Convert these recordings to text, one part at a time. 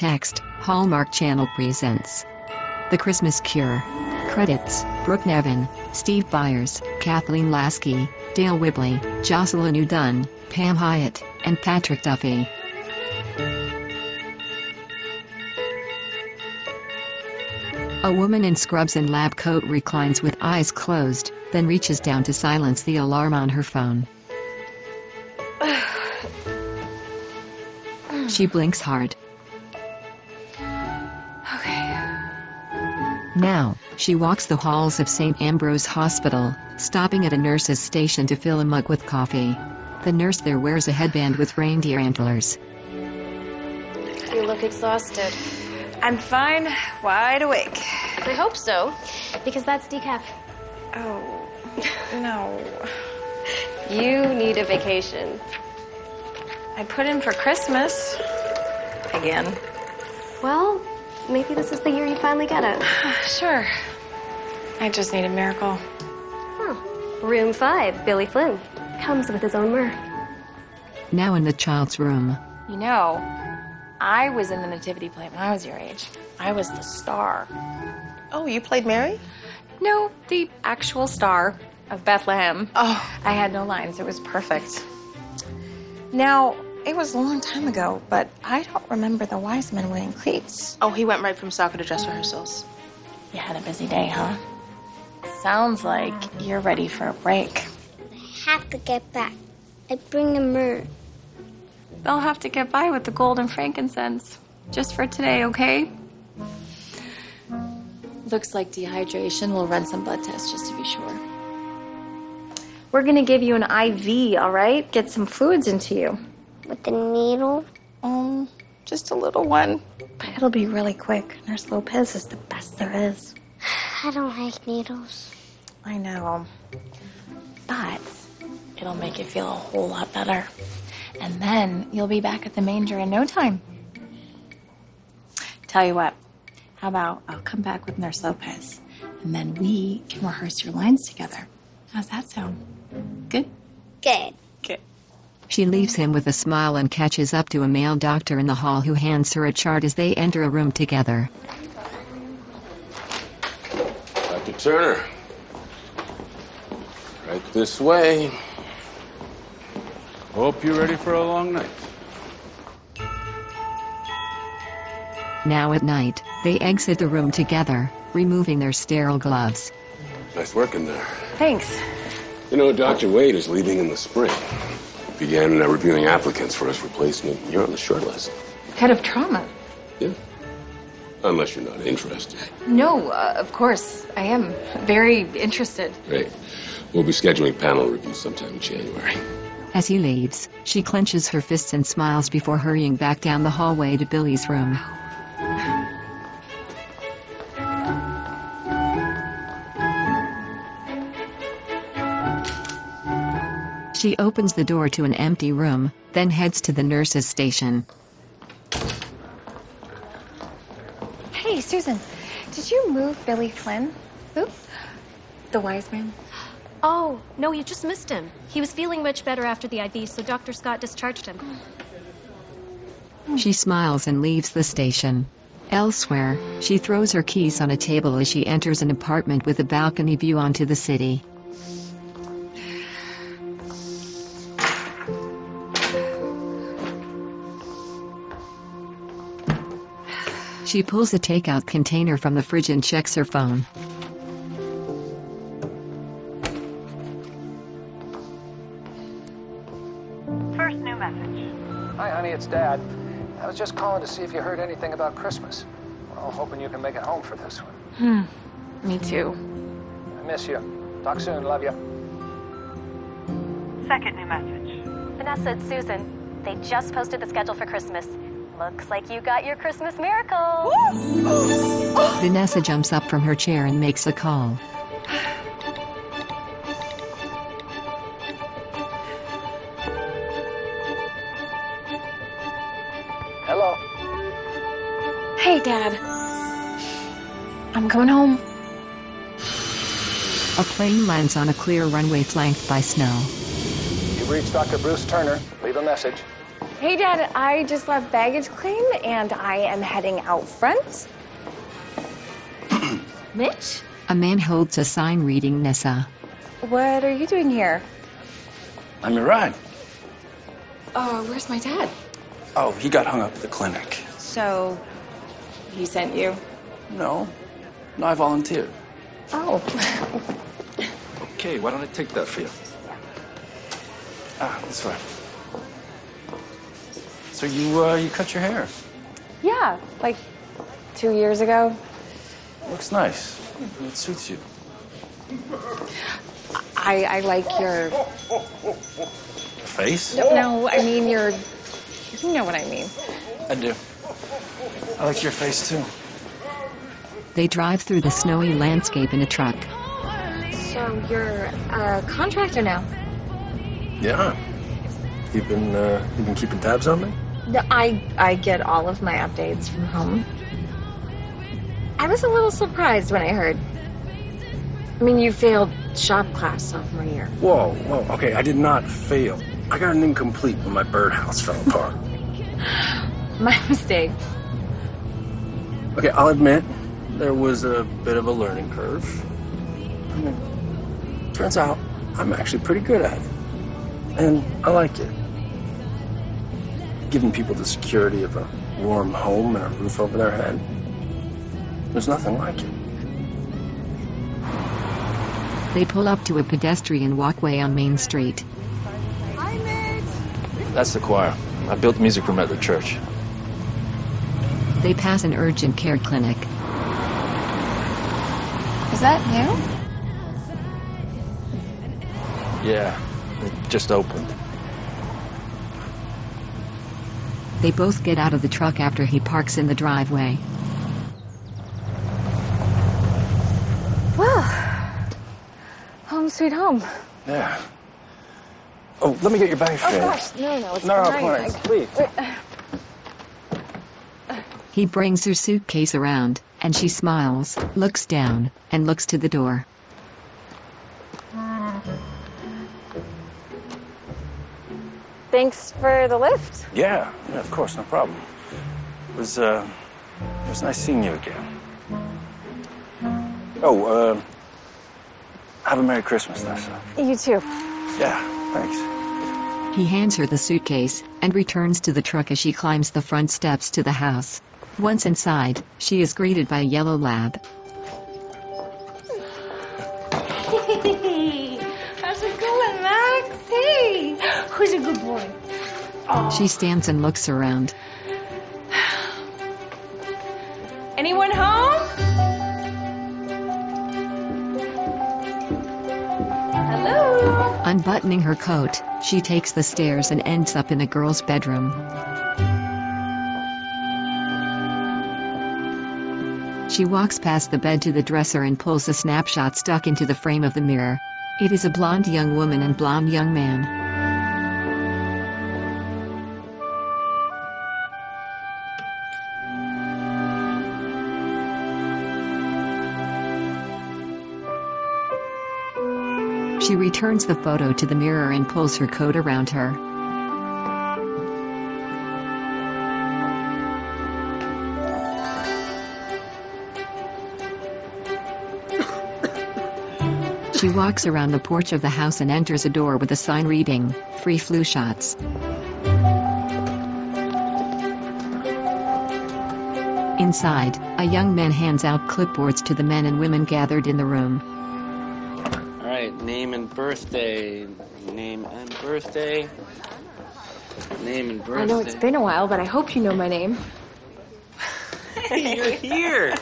text, Hallmark Channel presents The Christmas Cure. Credits: Brooke Nevin, Steve Byers, Kathleen Lasky, Dale Whibley, Jocelyn Udun, Pam Hyatt, and Patrick Duffy. A woman in scrubs and lab coat reclines with eyes closed, then reaches down to silence the alarm on her phone. She blinks hard. Now, she walks the halls of St. Ambrose Hospital, stopping at a nurse's station to fill a mug with coffee. The nurse there wears a headband with reindeer antlers. You look exhausted. I'm fine, wide awake. I hope so, because that's decaf. Oh, no. You need a vacation. I put in for Christmas. Again. Well, maybe this is the year you finally get it. Sure. I just need a miracle. Huh. Room 5, Billy Flynn. Comes with his own myrrh. Now in the child's room. You know, I was in the nativity play when I was your age. I was the star. Oh, you played Mary? No, the actual star of Bethlehem. Oh. I had no lines. It was perfect. Now, it was a long time ago, but I don't remember the wise men wearing cleats. Oh, he went right from soccer to dress rehearsals. You had a busy day, huh? Sounds like you're ready for a break. I have to get back. I bring the myrrh. They'll have to get by with the gold and frankincense. Just for today, okay? Looks like dehydration. We'll run some blood tests just to be sure. We're gonna give you an IV, all right? Get some fluids into you. With the needle? Just a little one. But it'll be really quick. Nurse Lopez is the best there is. I don't like needles. I know. But it'll make you feel a whole lot better. And then you'll be back at the manger in no time. Tell you what, how about I'll come back with Nurse Lopez, and then we can rehearse your lines together. How's that sound? Good? Good. Good. She leaves him with a smile and catches up to a male doctor in the hall who hands her a chart as they enter a room together. Dr. Turner. Right this way. Hope you're ready for a long night. Now at night, they exit the room together, removing their sterile gloves. Nice work in there. Thanks. You know, Dr. Wade is leaving in the spring. Began reviewing applicants for his replacement. You're on the short list. Head of trauma. Yeah. Unless you're not interested. No, of course. I am very interested. Great. We'll be scheduling panel reviews sometime in January. As he leaves, she clenches her fists and smiles before hurrying back down the hallway to Billy's room. She opens the door to an empty room, then heads to the nurse's station. Hey, Susan, did you move Billy Flynn? Who? The wise man? Oh, no, you just missed him. He was feeling much better after the IV, so Dr. Scott discharged him. She smiles and leaves the station. Elsewhere, she throws her keys on a table as she enters an apartment with a balcony view onto the city. She pulls a takeout container from the fridge and checks her phone. First new message. Hi, honey, it's Dad. I was just calling to see if you heard anything about Christmas. Well, hoping you can make it home for this one. Me too. I miss you. Talk soon. Love you. Second new message. Vanessa, it's Susan. They just posted the schedule for Christmas. Looks like you got your Christmas miracle. Vanessa jumps up from her chair and makes a call. Hello. Hey, Dad. I'm going home. A plane lands on a clear runway flanked by snow. You've reached Dr. Bruce Turner. Leave a message. Hey, Dad, I just left baggage claim and I am heading out front. Mitch? A man holds a sign reading Nessa. What are you doing here? I'm your ride. Where's my dad? Oh, he got hung up at the clinic. So, he sent you? No, I volunteered. Oh. Okay, why don't I take that for you? This way. So you cut your hair. Yeah, like 2 years ago. Looks nice. It suits you. I like your... Face? No, I mean your... You know what I mean. I do. I like your face too. They drive through the snowy landscape in a truck. So you're a contractor now? Yeah. You've been keeping tabs on me? I get all of my updates from home. I was a little surprised when I heard. I mean, you failed shop class sophomore year. Whoa. Okay, I did not fail. I got an incomplete when my birdhouse fell apart. My mistake. Okay, I'll admit, there was a bit of a learning curve. I mean, turns out I'm actually pretty good at it. And I like it. Giving people the security of a warm home and a roof over their head. There's nothing like it. They pull up to a pedestrian walkway on Main Street. Hi, Mitch. That's the choir. I built the music room at the church. They pass an urgent care clinic. Is that new? Yeah, it just opened. They both get out of the truck after he parks in the driveway. Well, home sweet home. Yeah. Oh, let me get your bag straight. Oh gosh, no, it's No, fine. please. He brings her suitcase around, and she smiles, looks down, and looks to the door. Thanks for the lift. Yeah, of course, no problem. It was nice seeing you again. Oh, have a Merry Christmas, Nessa. You too. Yeah, thanks. He hands her the suitcase, and returns to the truck as she climbs the front steps to the house. Once inside, she is greeted by a yellow lab. Hey, how's it going, Max? Hey, who's a good boy? She stands and looks around. Anyone home? Hello? Unbuttoning her coat, she takes the stairs and ends up in a girl's bedroom. She walks past the bed to the dresser and pulls a snapshot stuck into the frame of the mirror. It is a blonde young woman and blonde young man. She returns the photo to the mirror and pulls her coat around her. She walks around the porch of the house and enters a door with a sign reading, "Free flu shots." Inside, a young man hands out clipboards to the men and women gathered in the room. All right, name and birthday. Name and birthday. Name and birthday. I know it's been a while, but I hope you know my name. Hey, you're here.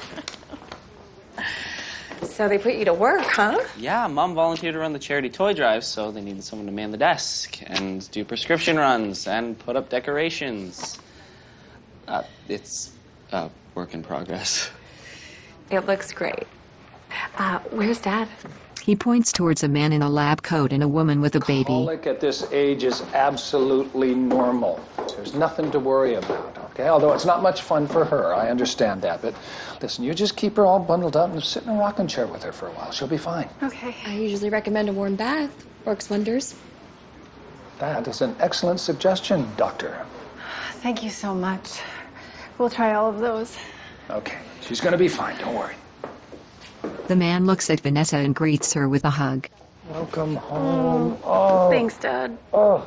So they put you to work, huh? Yeah, Mom volunteered to run the charity toy drive, so they needed someone to man the desk and do prescription runs and put up decorations. It's a work in progress. It looks great. Where's Dad? He points towards a man in a lab coat and a woman with a baby. Colic at this age is absolutely normal. There's nothing to worry about, okay? Although it's not much fun for her, I understand that. But listen, you just keep her all bundled up and sit in a rocking chair with her for a while. She'll be fine. Okay. I usually recommend a warm bath. Works wonders. That is an excellent suggestion, Doctor. thank you so much. We'll try all of those. Okay, she's gonna be fine, don't worry. The man looks at Vanessa and greets her with a hug. Welcome home. Oh. Thanks, Dad. Oh.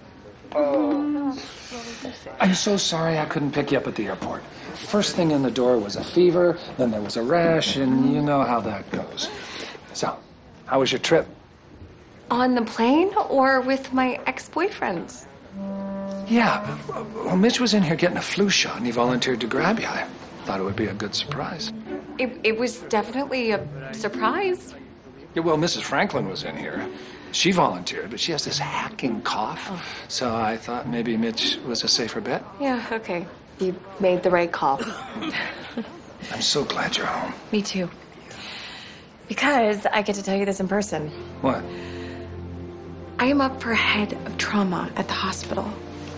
I'm so sorry I couldn't pick you up at the airport. First thing in the door was a fever, then there was a rash, and you know how that goes. So, how was your trip? On the plane or with my ex-boyfriends? Yeah, well, Mitch was in here getting a flu shot, and he volunteered to grab you. I thought it would be a good surprise. It was definitely a surprise. Yeah, well, Mrs. Franklin was in here. She volunteered, but she has this hacking cough. So I thought maybe Mitch was a safer bet. Yeah, okay. You made the right call. I'm so glad you're home. Me too. Because I get to tell you this in person. What? I am up for head of trauma at the hospital.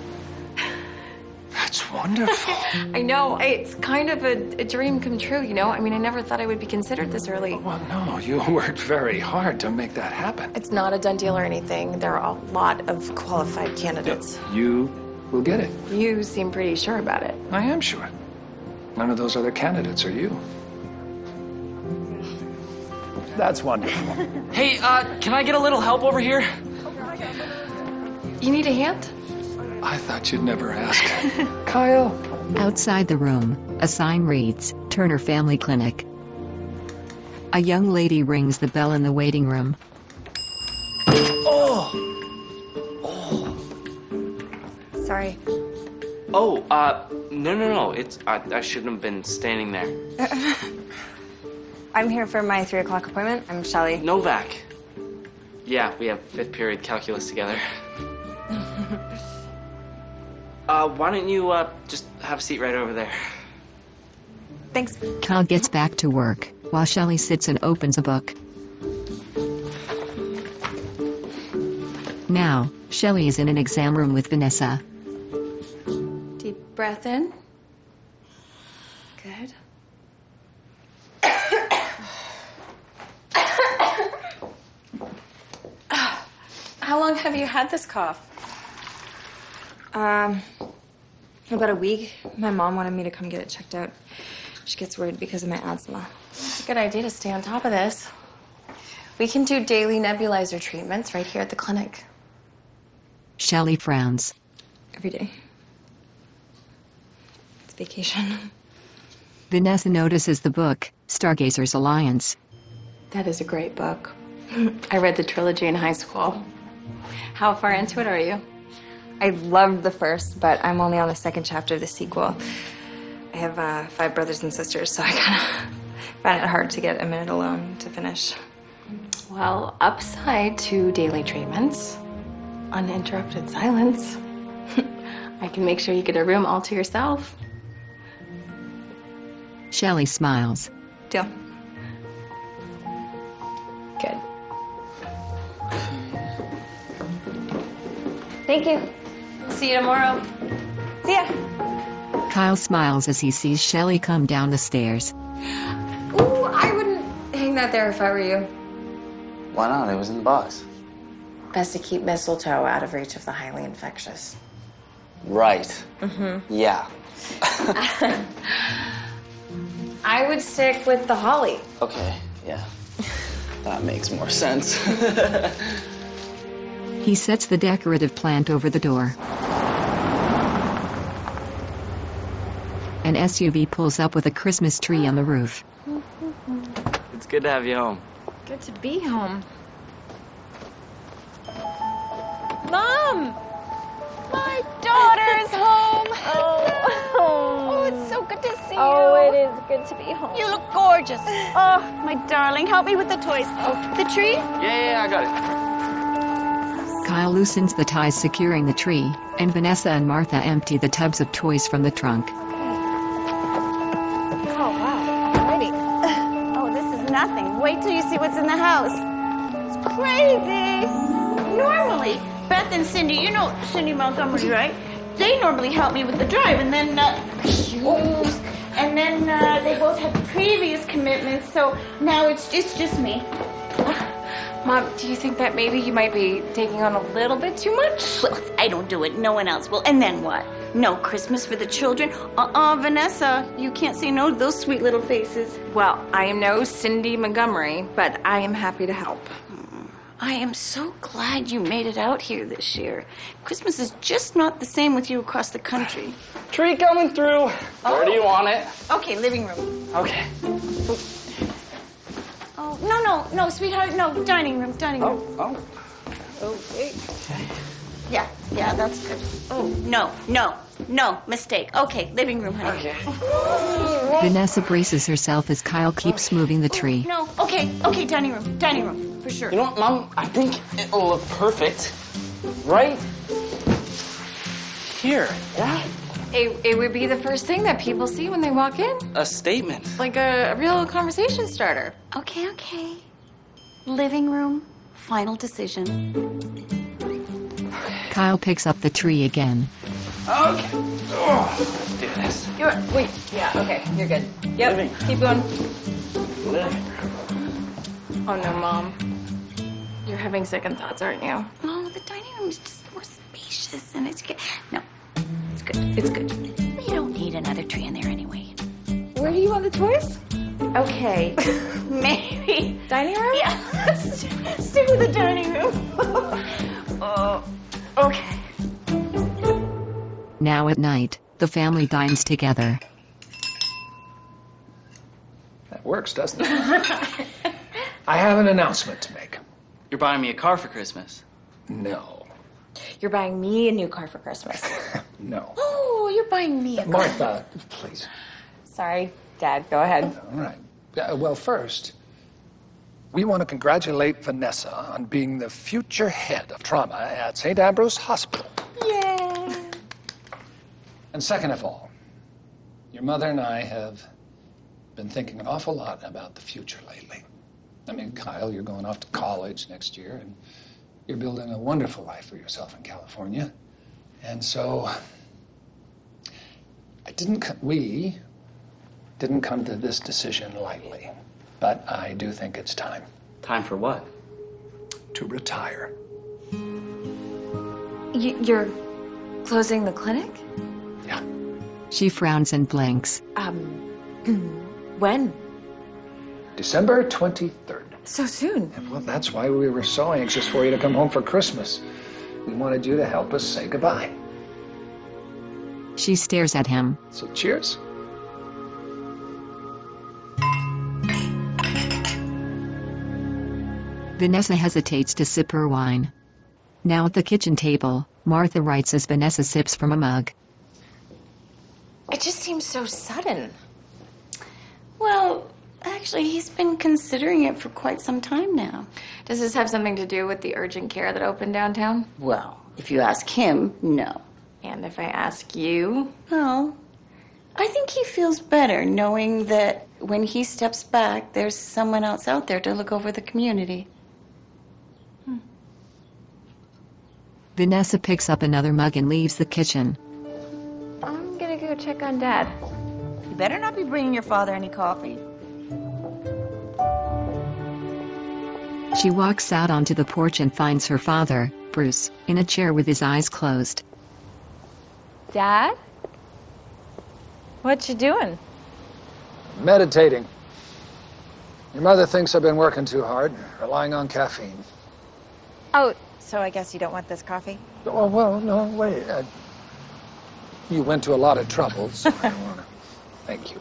That's wonderful. I know. It's kind of a dream come true, you know? I mean, I never thought I would be considered this early. Well, no, you worked very hard to make that happen. It's not a done deal or anything. There are a lot of qualified candidates. You will get it. You seem pretty sure about it. I am sure. None of those other candidates are you. That's wonderful. Hey, can I get a little help over here? You need a hand? I thought you'd never ask. Kyle. Outside the room, a sign reads, Turner Family Clinic. A young lady rings the bell in the waiting room. Sorry. Oh, no. It's, I shouldn't have been standing there. I'm here for my 3 o'clock appointment. I'm Shelly. Novak. Yeah, we have 5th period calculus together. Why don't you, just have a seat right over there? Thanks. Kyle gets back to work, while Shelley sits and opens a book. Now, Shelley is in an exam room with Vanessa. Deep breath in. Good. How long have you had this cough? About a week. My mom wanted me to come get it checked out. She gets worried because of my asthma. It's a good idea to stay on top of this. We can do daily nebulizer treatments right here at the clinic. Shelley frowns. Every day. It's vacation. Vanessa notices the book, Stargazer's Alliance. That is a great book. I read the trilogy in high school. How far into it are you? I loved the first, but I'm only on the 2nd chapter of the sequel. I have 5 brothers and sisters, so I kind of found it hard to get a minute alone to finish. Well, upside to daily treatments, uninterrupted silence. I can make sure you get a room all to yourself. Shelley smiles. Deal. Good. Thank you. See you tomorrow. See ya. Kyle smiles as he sees Shelley come down the stairs. Ooh, I wouldn't hang that there if I were you. Why not? It was in the box. Best to keep mistletoe out of reach of the highly infectious. Right. Mm-hmm. Yeah. I would stick with the holly. Okay, yeah. That makes more sense. He sets the decorative plant over the door. An SUV pulls up with a Christmas tree on the roof. It's good to have you home. Good to be home. Mom! My daughter's home. Oh, it's so good to see you. Oh, it is good to be home. You look gorgeous. Oh, my darling, help me with the toys. Oh, the tree? Yeah, I got it. Kyle loosens the ties securing the tree, and Vanessa and Martha empty the tubs of toys from the trunk. Oh, wow. Alrighty. Oh, this is nothing. Wait till you see what's in the house. It's crazy. Normally, Beth and Cindy, you know Cindy Montgomery, right? They normally help me with the drive, and then, shoes, and then they both have previous commitments, so now it's just me. Mom, do you think that maybe you might be taking on a little bit too much? Well, if I don't do it, no one else will. And then what? No Christmas for the children. Vanessa, you can't say no to those sweet little faces. Well, I am no Cindy Montgomery, but I am happy to help. I am so glad you made it out here this year. Christmas is just not the same with you across the country. Tree coming through. Where do you want it? Okay, living room. Okay. Oh, no, sweetheart, no, dining room. Oh. Okay. Yeah, that's good. Oh, no, mistake. Okay, living room, honey. Okay. Vanessa braces herself as Kyle keeps moving the tree. No, okay, dining room, for sure. You know what, Mom? I think it'll look perfect. Right here. Yeah? It would be the first thing that people see when they walk in. A statement. Like a real conversation starter. Okay. Living room, final decision. Kyle picks up the tree again. Okay. Oh, do this. Wait. Yeah, okay. You're good. Yep. Keep going. Oh, no, Mom. You're having second thoughts, aren't you? Oh, the dining room is just more spacious and it's good. No, it's good. You don't need another tree in there anyway. Where do you want the toys? Okay. Maybe. Dining room? Yeah, let's stick with the dining room. Okay. Now at night, the family dines together. That works, doesn't it? I have an announcement to make. You're buying me a car for Christmas. No. You're buying me a new car for Christmas. No. Oh, you're buying me a car. Martha, please. Sorry, Dad. Go ahead. All right. Well, first, we want to congratulate Vanessa on being the future head of trauma at St. Ambrose Hospital. Yay! And second of all, your mother and I have been thinking an awful lot about the future lately. I mean, Kyle, you're going off to college next year, and you're building a wonderful life for yourself in California. And so, we didn't come to this decision lightly, but I do think it's time. Time for what? To retire. You're closing the clinic? Yeah. She frowns and blinks. When? December 23rd. So soon. Well, that's why we were so anxious for you to come home for Christmas. We wanted you to help us say goodbye. She stares at him. So cheers. Vanessa hesitates to sip her wine. Now at the kitchen table, Martha writes as Vanessa sips from a mug. It just seems so sudden. Well, actually, he's been considering it for quite some time now. Does this have something to do with the urgent care that opened downtown? Well, if you ask him, no. And if I ask you? Well, I think he feels better knowing that when he steps back, there's someone else out there to look over the community. Vanessa picks up another mug and leaves the kitchen. I'm gonna go check on Dad. You better not be bringing your father any coffee. She walks out onto the porch and finds her father, Bruce, in a chair with his eyes closed. Dad? What you doing? Meditating. Your mother thinks I've been working too hard, relying on caffeine. Oh, so I guess you don't want this coffee? Oh, well, no, wait. You went to a lot of trouble, so I don't want to. Thank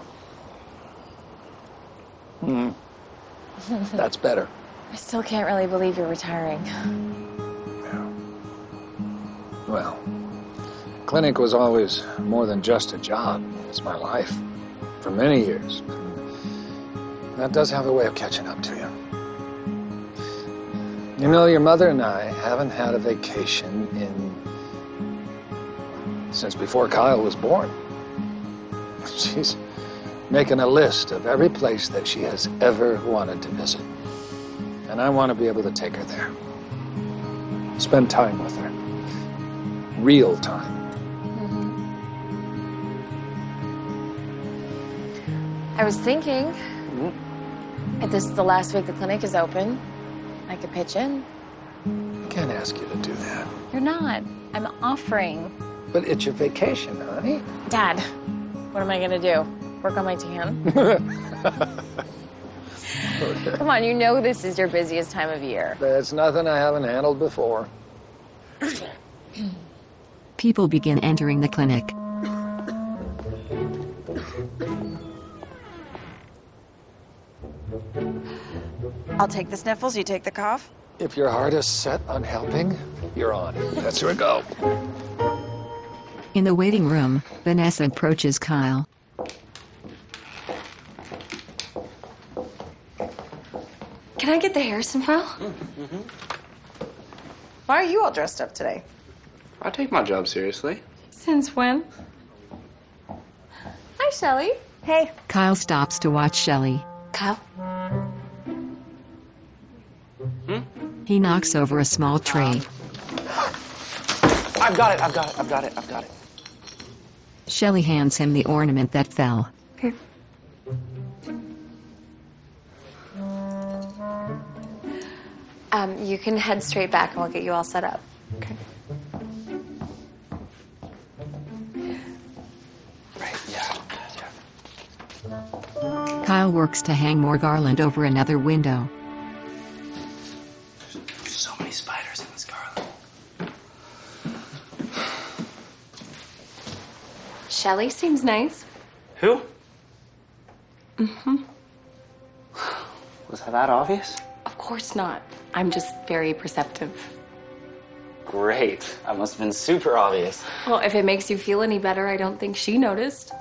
you. That's better. I still can't really believe you're retiring. Yeah. Well, clinic was always more than just a job. It's my life for many years. That does have a way of catching up to you. You know, your mother and I haven't had a vacation since before Kyle was born. She's making a list of every place that she has ever wanted to visit. And I want to be able to take her there. Spend time with her. Real time. I was thinking, if this is the last week the clinic is open, I could pitch in. I can't ask you to do that. You're not. I'm offering. But it's your vacation, honey. Dad, what am I gonna do? Work on my tan? Come on, you know this is your busiest time of year. That's nothing I haven't handled before. People begin entering the clinic. I'll take the sniffles, you take the cough. If your heart is set on helping, you're on. That's where we go. In the waiting room, Vanessa approaches Kyle. Can I get the Harrison file? Why are you all dressed up today? I take my job seriously. Since when? Hi, Shelley. Hey. Kyle stops to watch Shelley. Kyle? He knocks over a small tray. I've got it. Shelley hands him the ornament that fell. Here. You can head straight back and we'll get you all set up. Okay. Right, yeah. Kyle works to hang more garland over another window. So many spiders in this garland. Shelley seems nice. Who? Mm-hmm. Was that obvious? Of course not. I'm just very perceptive. Great. I must have been super obvious. Well, if it makes you feel any better, I don't think she noticed.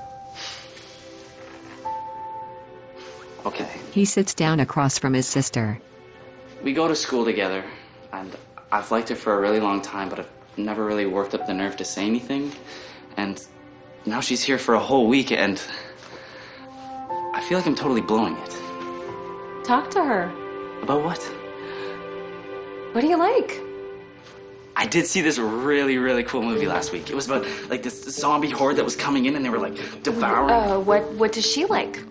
Okay. He sits down across from his sister. We go to school together, and I've liked her for a really long time, but I've never really worked up the nerve to say anything. And now she's here for a whole week, and I feel like I'm totally blowing it. Talk to her. About what? What do you like? I did see this really, really cool movie last week. It was about, like, this zombie horde that was coming in, and they were, like, devouring... What does she like?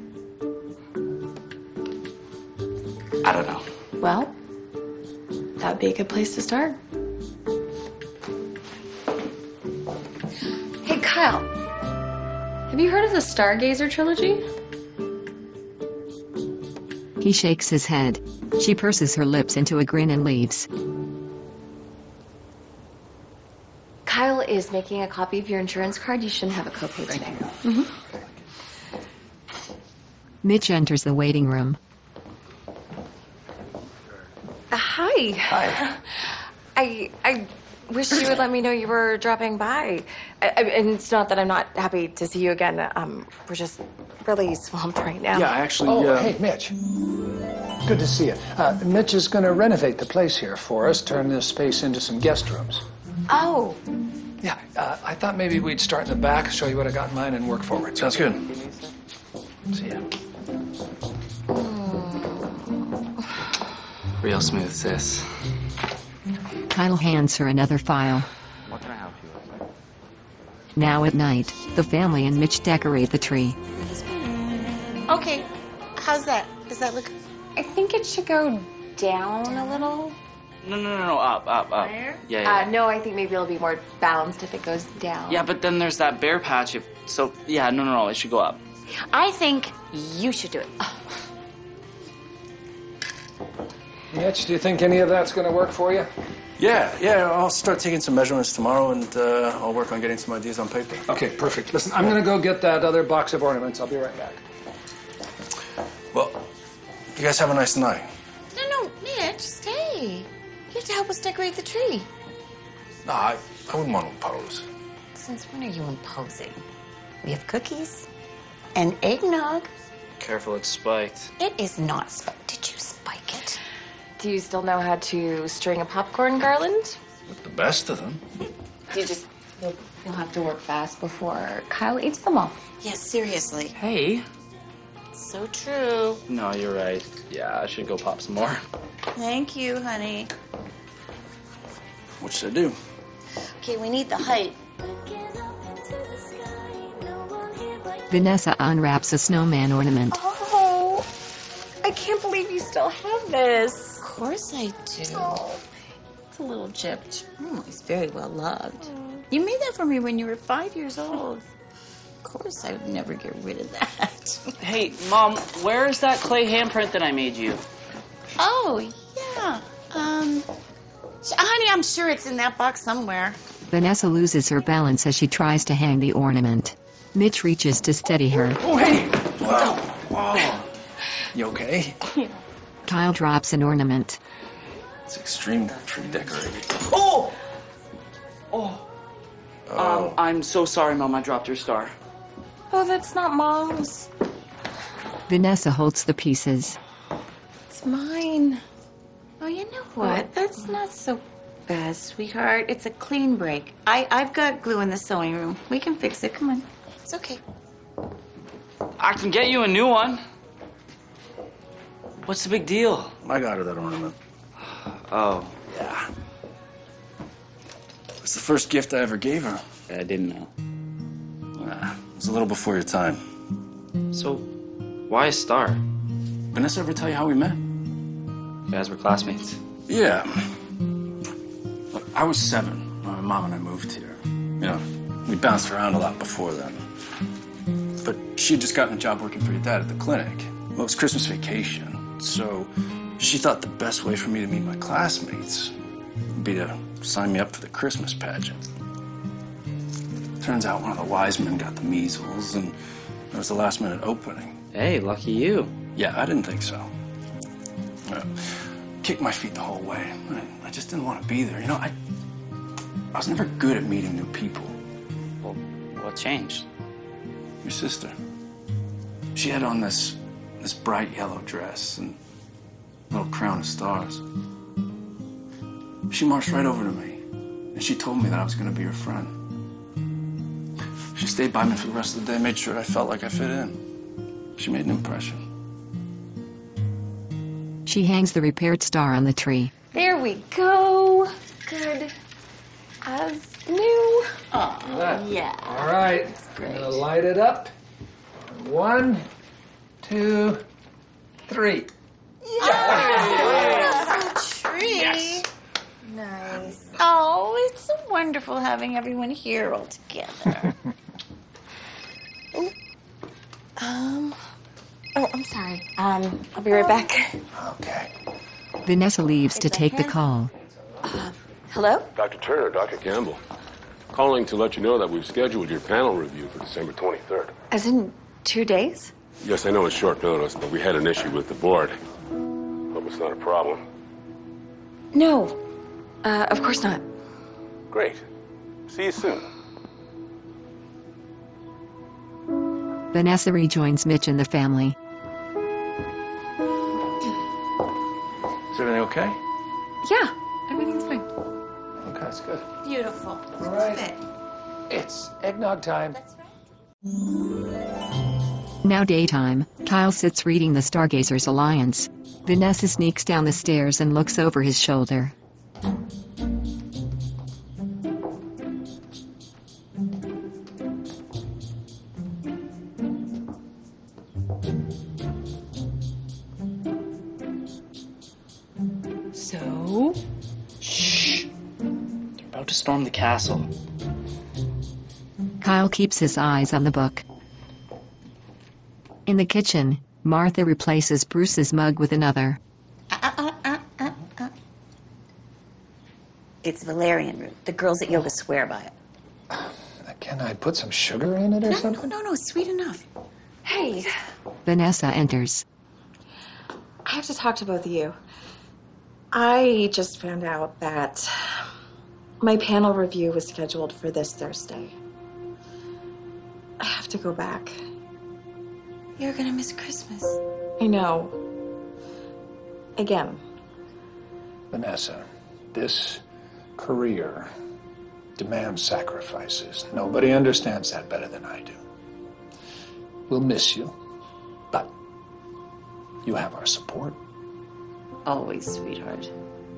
I don't know. Well, that'd be a good place to start. Hey, Kyle. Have you heard of the Stargazer trilogy? He shakes his head. She purses her lips into a grin and leaves. Kyle is making a copy of your insurance card. You shouldn't have a copay today. Mm-hmm. Mitch enters the waiting room. Hi. Hi. I wish you would let me know you were dropping by. And it's not that I'm not happy to see you again. We're just really swamped right now. Yeah, I actually... Oh, hey, Mitch. Good to see you. Mitch is going to renovate the place here for us, turn this space into some guest rooms. Oh. Yeah, I thought maybe we'd start in the back, show you what I got in mind, and work forward. Sounds good. See ya. Real smooth, sis. Kyle hands her another file. What can I help you with? Now at night, the family and Mitch decorate the tree. Okay, how's that? Does that look... I think it should go down a little. No, up. There? Yeah. No, I think maybe it'll be more balanced if it goes down. Yeah, but then there's that bare patch. So, yeah, no, it should go up. I think you should do it. Mitch, do you think any of that's going to work for you? Yeah, I'll start taking some measurements tomorrow, and I'll work on getting some ideas on paper. Okay, perfect. Listen, I'm going to go get that other box of ornaments. I'll be right back. Well, you guys have a nice night. No, Mitch, stay. You have to help us decorate the tree. No, I wouldn't want to impose. Since when are you imposing? We have cookies and eggnog. Careful, it's spiked. It is not spiked. Did you spike it? Do you still know how to string a popcorn garland? With the best of them. You'll have to work fast before Kyle eats them all. Yes, seriously. Hey. So true. No, you're right. Yeah, I should go pop some more. Thank you, honey. What should I do? Okay, we need the height. Vanessa unwraps a snowman ornament. Oh, I can't believe you still have this. Of course I do. Oh, it's a little gypped. Oh, he's very well loved. You made that for me when you were 5 years old. Of course, I would never get rid of that. Hey, Mom, where is that clay handprint that I made you? Oh, yeah. Honey, I'm sure it's in that box somewhere. Vanessa loses her balance as she tries to hang the ornament. Mitch reaches to steady her. Oh, hey! Whoa. You okay? Kyle drops an ornament. It's extreme tree decorating. Oh! I'm so sorry, Mom. I dropped your star. Oh, that's not Mom's. Vanessa holds the pieces. It's mine. Oh, you know what? That's not so bad, sweetheart. It's a clean break. I've got glue in the sewing room. We can fix it. Come on. It's okay. I can get you a new one. What's the big deal? I got her that ornament. Oh. Yeah. It's the first gift I ever gave her. I didn't know. It was a little before your time. So, why a star? Vanessa ever tell you how we met? You guys were classmates. Yeah. Look, I was 7 when my mom and I moved here. You know, we bounced around a lot before then. But she had just gotten a job working for your dad at the clinic. Well, it was Christmas vacation, so she thought the best way for me to meet my classmates would be to sign me up for the Christmas pageant. Turns out one of the wise men got the measles, and it was the last-minute opening. Hey, lucky you. Yeah, I didn't think so. Kicked my feet the whole way. I just didn't want to be there. You know, I was never good at meeting new people. Well, what changed? Your sister. She had on this bright yellow dress and a little crown of stars. She marched right over to me, and she told me that I was going to be her friend. She stayed by me for the rest of the day, made sure I felt like I fit in. She made an impression. She hangs the repaired star on the tree. There we go. Good as new. Oh, yeah. All right. great. I'm gonna light it up. 1, 2, 3. Beautiful tree. Yes. Nice. Oh, it's so wonderful having everyone here all together. Oh, I'm sorry. I'll be right back. Okay. Vanessa leaves to take the call. Hello? Dr. Turner, Dr. Campbell. Calling to let you know that we've scheduled your panel review for December 23rd. As in 2 days? Yes, I know it's short notice, but we had an issue with the board. Hope it's not a problem. No. Of course not. Great. See you soon. Vanessa rejoins Mitch and the family. Is everything okay? Yeah, everything's fine. Okay, that's good. Beautiful. All right. It's eggnog time. That's right. Now daytime, Kyle sits reading the Stargazers Alliance. Vanessa sneaks down the stairs and looks over his shoulder. So? Shh. They're about to storm the castle. Kyle keeps his eyes on the book. In the kitchen, Martha replaces Bruce's mug with another. It's valerian root. The girls at yoga swear by it. Can I put some sugar in it or something? No, sweet enough. Hey, Vanessa enters. I have to talk to both of you. I just found out that my panel review was scheduled for this Thursday. I have to go back. You're gonna miss Christmas. I know. Again. Vanessa, this career demands sacrifices. Nobody understands that better than I do. We'll miss you, but you have our support. Always, sweetheart.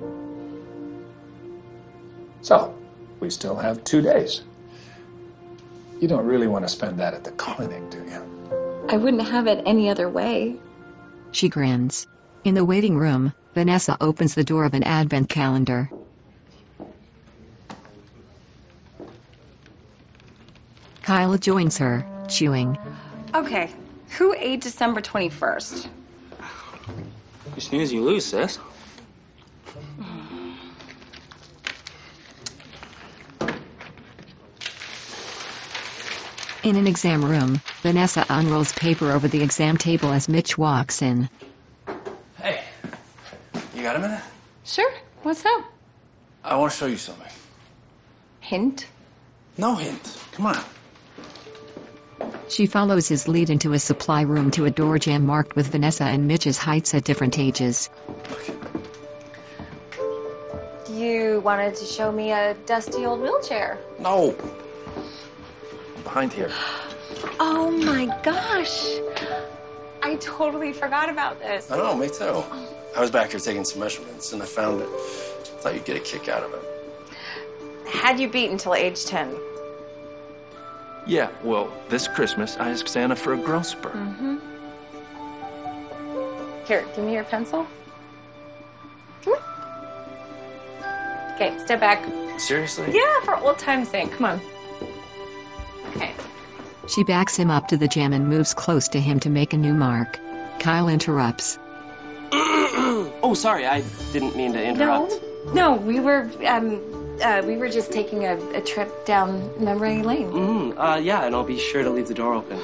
So, we still have 2 days. You don't really want to spend that at the clinic, do you? I wouldn't have it any other way. She grins. In the waiting room, Vanessa opens the door of an advent calendar. Kyla joins her, chewing. Okay, who ate December 21st? You snooze, you lose, sis. In an exam room, Vanessa unrolls paper over the exam table as Mitch walks in. Hey, you got a minute? Sure, what's up? I want to show you something. Hint? No hint. Come on. She follows his lead into a supply room to a door jamb marked with Vanessa and Mitch's heights at different ages. You wanted to show me a dusty old wheelchair. No. Behind here. Oh my gosh. I totally forgot about this. I know, me too. I was back here taking some measurements and I found it. Thought you'd get a kick out of it. Had you beat until age 10? Yeah, well, this Christmas I asked Santa for a growth spurt. Mm-hmm. Here, give me your pencil. Come on. Okay, step back. Seriously? Yeah, for old time's sake. Come on. Okay. She backs him up to the jam and moves close to him to make a new mark. Kyle interrupts. Oh, sorry, I didn't mean to interrupt. No, we were just taking a trip down memory lane. Yeah, and I'll be sure to leave the door open.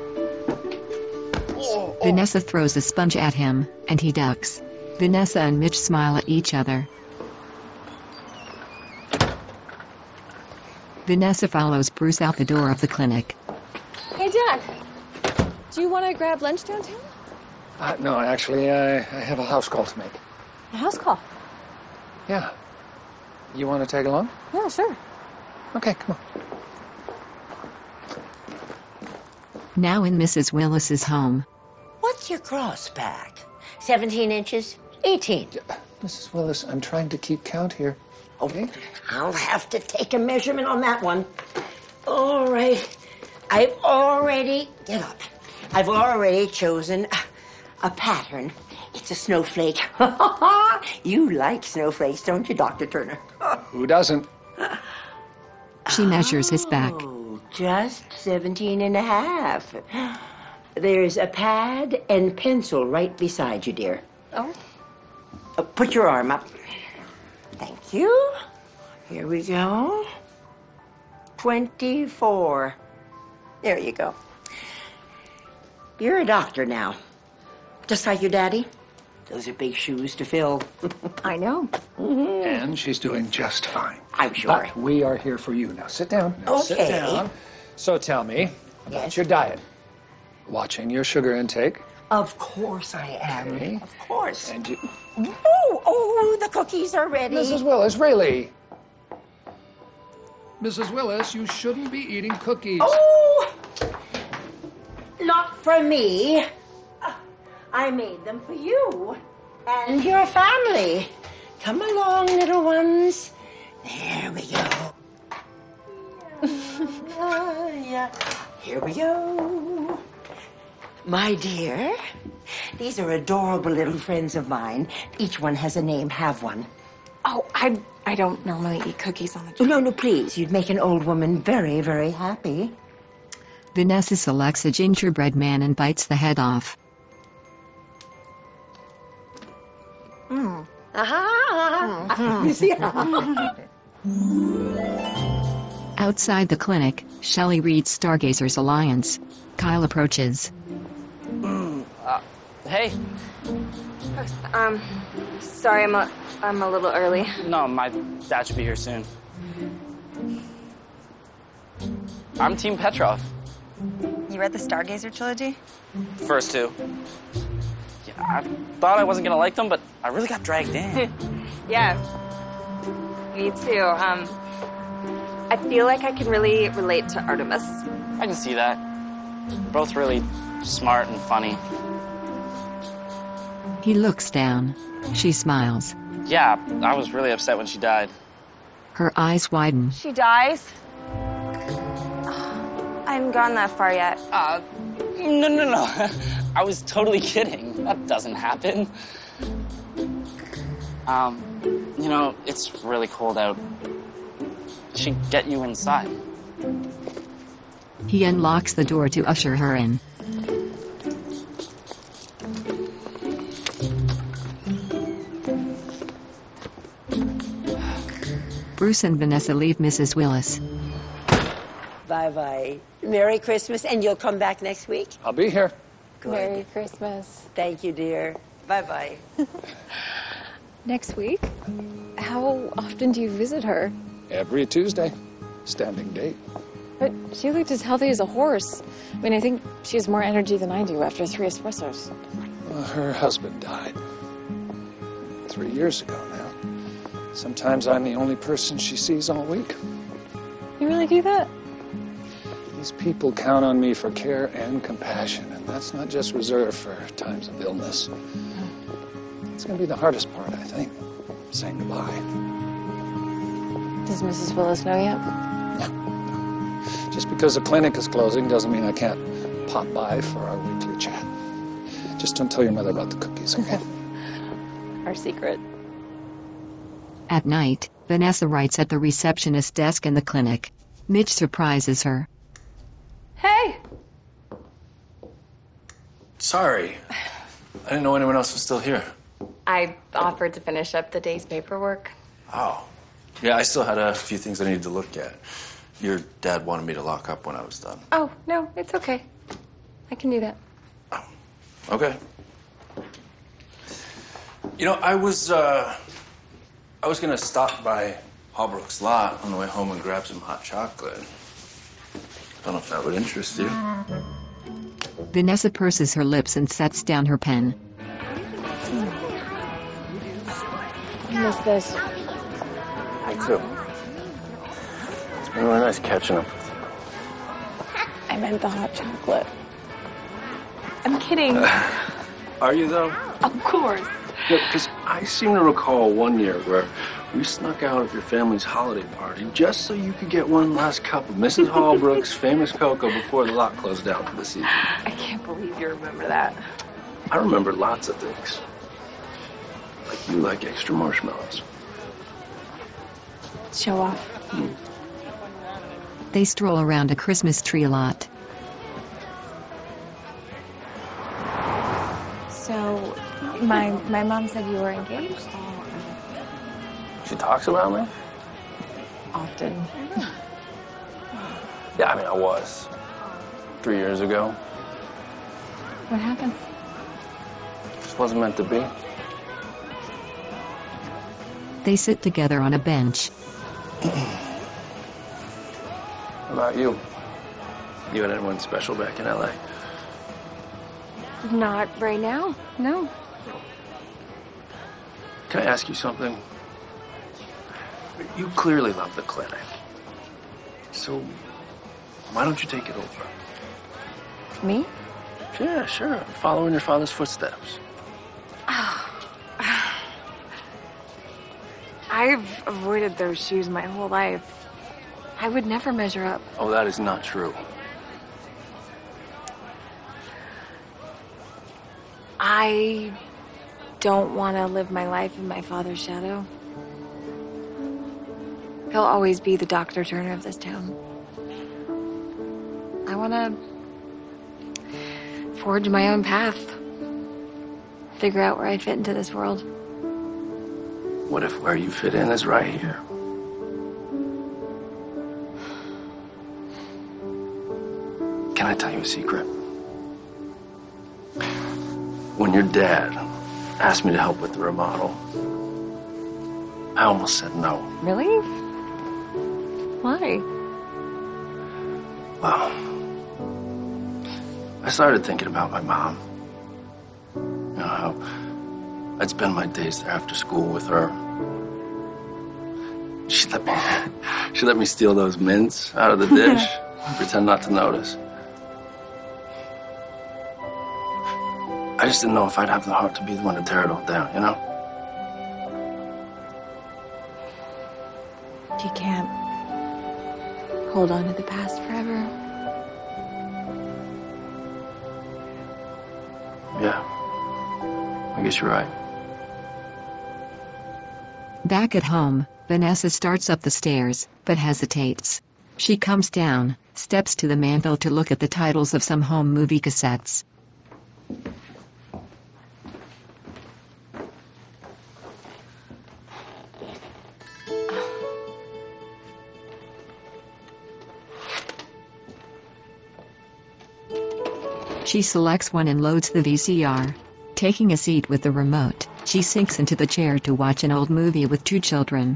Vanessa throws a sponge at him, and he ducks. Vanessa and Mitch smile at each other. Vanessa follows Bruce out the door of the clinic. Hey, Dad. Do you want to grab lunch downtown? No, actually, I have a house call to make. A house call? Yeah. You want to tag along? Yeah, sure. Okay, come on. Now in Mrs. Willis's home. What's your cross back? 17 inches? 18? Mrs. Willis, I'm trying to keep count here. Okay. I'll have to take a measurement on that one. All right. I've already chosen a pattern. It's a snowflake. You like snowflakes, don't you, Dr. Turner? Who doesn't? She measures his back. Oh, just 17 and a half. There's a pad and pencil right beside you, dear. Oh. Put your arm up. Thank you. Here we go. 24. There you go. You're a doctor now. Just like your daddy. Those are big shoes to fill. I know. Mm-hmm. And she's doing just fine. I'm sure. But we are here for you. Now sit down. Sit Okay. down. So tell me about your diet. Watching your sugar intake. Of course I am. Okay. Of course. And you... Oh, the cookies are ready. Mrs. Willis, really? Mrs. Willis, you shouldn't be eating cookies. Oh! Not for me. I made them for you and your family. Come along, little ones. There we go. Yeah. Here we go. My dear, these are adorable little friends of mine. Each one has a name. Have one. Oh, I don't normally eat cookies on the job. No, please. You'd make an old woman very, very happy. Vanessa selects a gingerbread man and bites the head off. Outside the clinic, Shelley reads Stargazers Alliance. Kyle approaches. Hey. Sorry, I'm a little early. No, my dad should be here soon. I'm Team Petrov. You read the Stargazer trilogy? First two. Yeah, I thought I wasn't gonna like them, but I really got dragged in. Yeah, me too. I feel like I can really relate to Artemis. I can see that. Both really smart and funny. He looks down. She smiles. Yeah, I was really upset when she died. Her eyes widen. She dies? I haven't gone that far yet. No. I was totally kidding. That doesn't happen. You know, it's really cold out. She'd get you inside. He unlocks the door to usher her in. Bruce and Vanessa leave Mrs. Willis. Bye-bye. Merry Christmas, and you'll come back next week? I'll be here. Good. Merry Christmas. Thank you, dear. Bye-bye. Next week? How often do you visit her? Every Tuesday. Standing date. But she looked as healthy as a horse. I mean, I think she has more energy than I do after 3 espressos. Well, her husband died 3 years ago now. Sometimes I'm the only person she sees all week. You really do that? These people count on me for care and compassion, and that's not just reserved for times of illness. It's going to be the hardest part, I think, saying goodbye. Does Mrs. Willis know yet? No. Just because the clinic is closing doesn't mean I can't pop by for our weekly chat. Just don't tell your mother about the cookies, okay? Our secret. At night, Vanessa writes at the receptionist desk in the clinic. Mitch surprises her. Hey! Sorry. I didn't know anyone else was still here. I offered to finish up the day's paperwork. Oh. Yeah, I still had a few things I needed to look at. Your dad wanted me to lock up when I was done. Oh, no, it's okay. I can do that. Okay. You know, I was gonna stop by Holbrook's lot on the way home and grab some hot chocolate. Don't know if that would interest you. Vanessa purses her lips and sets down her pen. I miss this. Me too. It's been really nice catching up with you. I meant the hot chocolate. I'm kidding. Are you, though? Of course. Because I seem to recall one year where we snuck out of your family's holiday party just so you could get one last cup of Mrs. Holbrook's famous cocoa before the lot closed down for the season. I can't believe you remember that. I remember lots of things. Like you like extra marshmallows. Show off. They stroll around a Christmas tree lot. So, my mom said you were engaged? She talks about me? Often. Yeah, I mean, I was. 3 years ago. What happened? Just wasn't meant to be. They sit together on a bench. What about you? You had anyone special back in LA? Not right now, no. Can I ask you something? You clearly love the clinic. So, why don't you take it over? Me? Yeah, sure. Follow in your father's footsteps. I've avoided those shoes my whole life. I would never measure up. Oh, that is not true. I don't want to live my life in my father's shadow. He'll always be the Dr. Turner of this town. I want to forge my own path. Figure out where I fit into this world. What if where you fit in is right here? Can I tell you a secret? When your dad asked me to help with the remodel, I almost said no. Really? Why? Well, I started thinking about my mom. You know, how I'd spend my days there after school with her. She let me steal those mints out of the dish and pretend not to notice. I just didn't know if I'd have the heart to be the one to tear it all down, you know? You can't hold on to the past forever. Yeah. I guess you're right. Back at home, Vanessa starts up the stairs, but hesitates. She comes down, steps to the mantel to look at the titles of some home movie cassettes. She selects one and loads the VCR. Taking a seat with the remote, she sinks into the chair to watch an old movie with 2 children.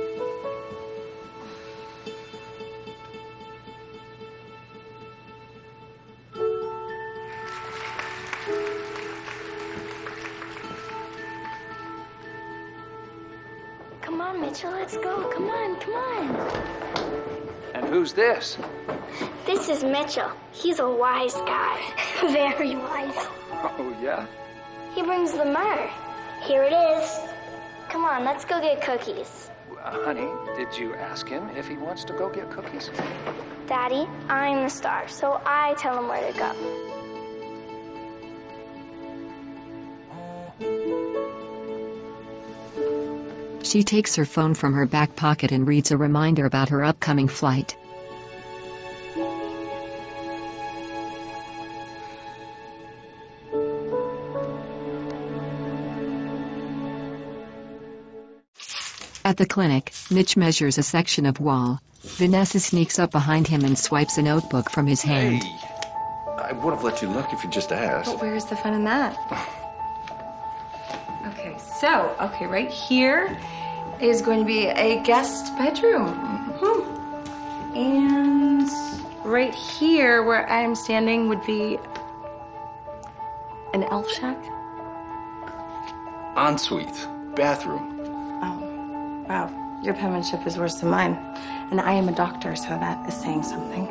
Come on, Mitchell, let's go. Come on, come on. And who's this? This is Mitchell. He's a wise guy. Very wise. Oh, yeah? He brings the myrrh. Here it is. Come on, let's go get cookies. Honey, did you ask him if he wants to go get cookies? Daddy, I'm the star, so I tell him where to go. She takes her phone from her back pocket and reads a reminder about her upcoming flight. At the clinic, Mitch measures a section of wall. Vanessa sneaks up behind him and swipes a notebook from his hand. Hey, I would have let you look if you just asked. But where's the fun in that? Okay, so, right here is going to be a guest bedroom. And right here, where I'm standing, would be an elf shack. Ensuite, bathroom. Wow, your penmanship is worse than mine. And I am a doctor, so that is saying something.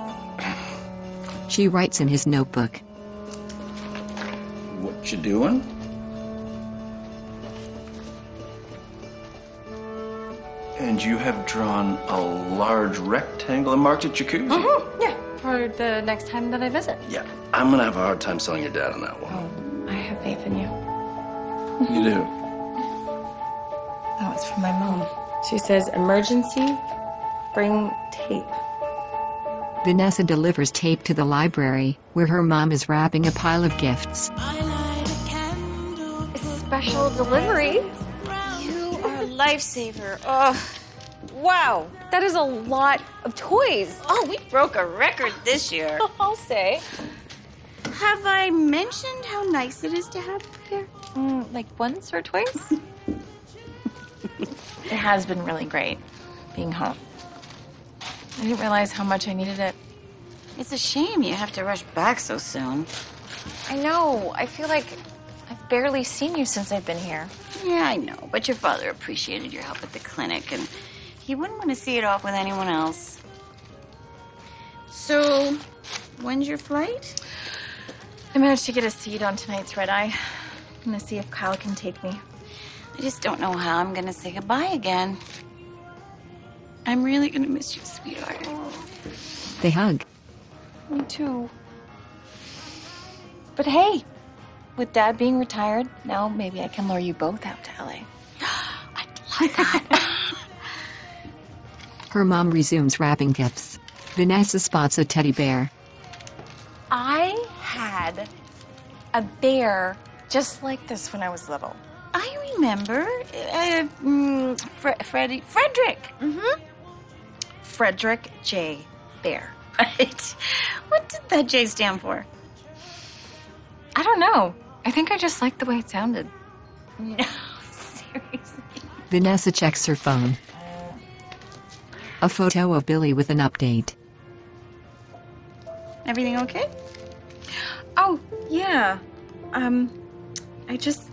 She writes in his notebook. What you doing? And you have drawn a large rectangle and marked it jacuzzi? Yeah, for the next time that I visit. Yeah, I'm gonna have a hard time selling your dad on that one. Oh, I have faith in you. You do? Oh, it's from my mom. She says, emergency, bring tape. Vanessa delivers tape to the library, where her mom is wrapping a pile of gifts. Special delivery. You are a lifesaver. Oh, wow. That is a lot of toys. Oh, we broke a record this year. I'll say. Have I mentioned how nice it is to have you here? Like once or twice? It has been really great being home. I didn't realize how much I needed it. It's a shame you have to rush back so soon. I know. I feel like I've barely seen you since I've been here. Yeah, I know. But your father appreciated your help at the clinic, and he wouldn't want to see it off with anyone else. So, when's your flight? I managed to get a seat on tonight's red eye. I'm gonna see if Kyle can take me. I just don't know how I'm gonna say goodbye again. I'm really gonna miss you, sweetheart. They hug. Me too. But hey, with Dad being retired, now maybe I can lure you both out to LA. I'd love that. Her mom resumes wrapping gifts. Vanessa spots a teddy bear. I had a bear just like this when I was little. I remember. Frederick. Mm-hmm. Frederick J. Bear. What did that J stand for? I don't know. I think I just liked the way it sounded. No, seriously. Vanessa checks her phone. A photo of Billy with an update. Everything okay? Oh, yeah. I just...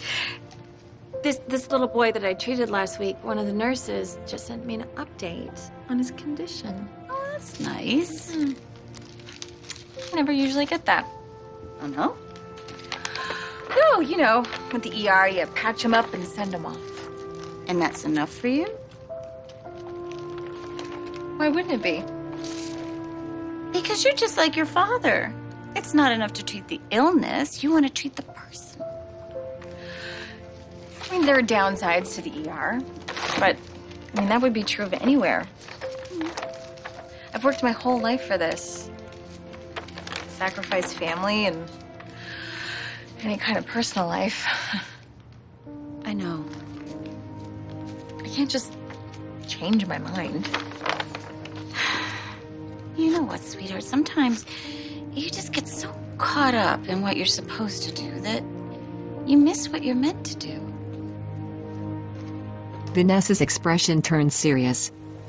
This little boy that I treated last week, one of the nurses just sent me an update on his condition. Oh, that's nice. I never usually get that. Oh, no? No, you know, with the ER, you patch him up and send him off. And that's enough for you? Why wouldn't it be? Because you're just like your father. It's not enough to treat the illness. You want to treat the person. I mean, there are downsides to the ER, but, I mean, that would be true of anywhere. I've worked my whole life for this. Sacrificed family and any kind of personal life. I know. I can't just change my mind. You know what, sweetheart? Sometimes you just get so caught up in what you're supposed to do that you miss what you're meant to do. Vanessa's expression turns serious.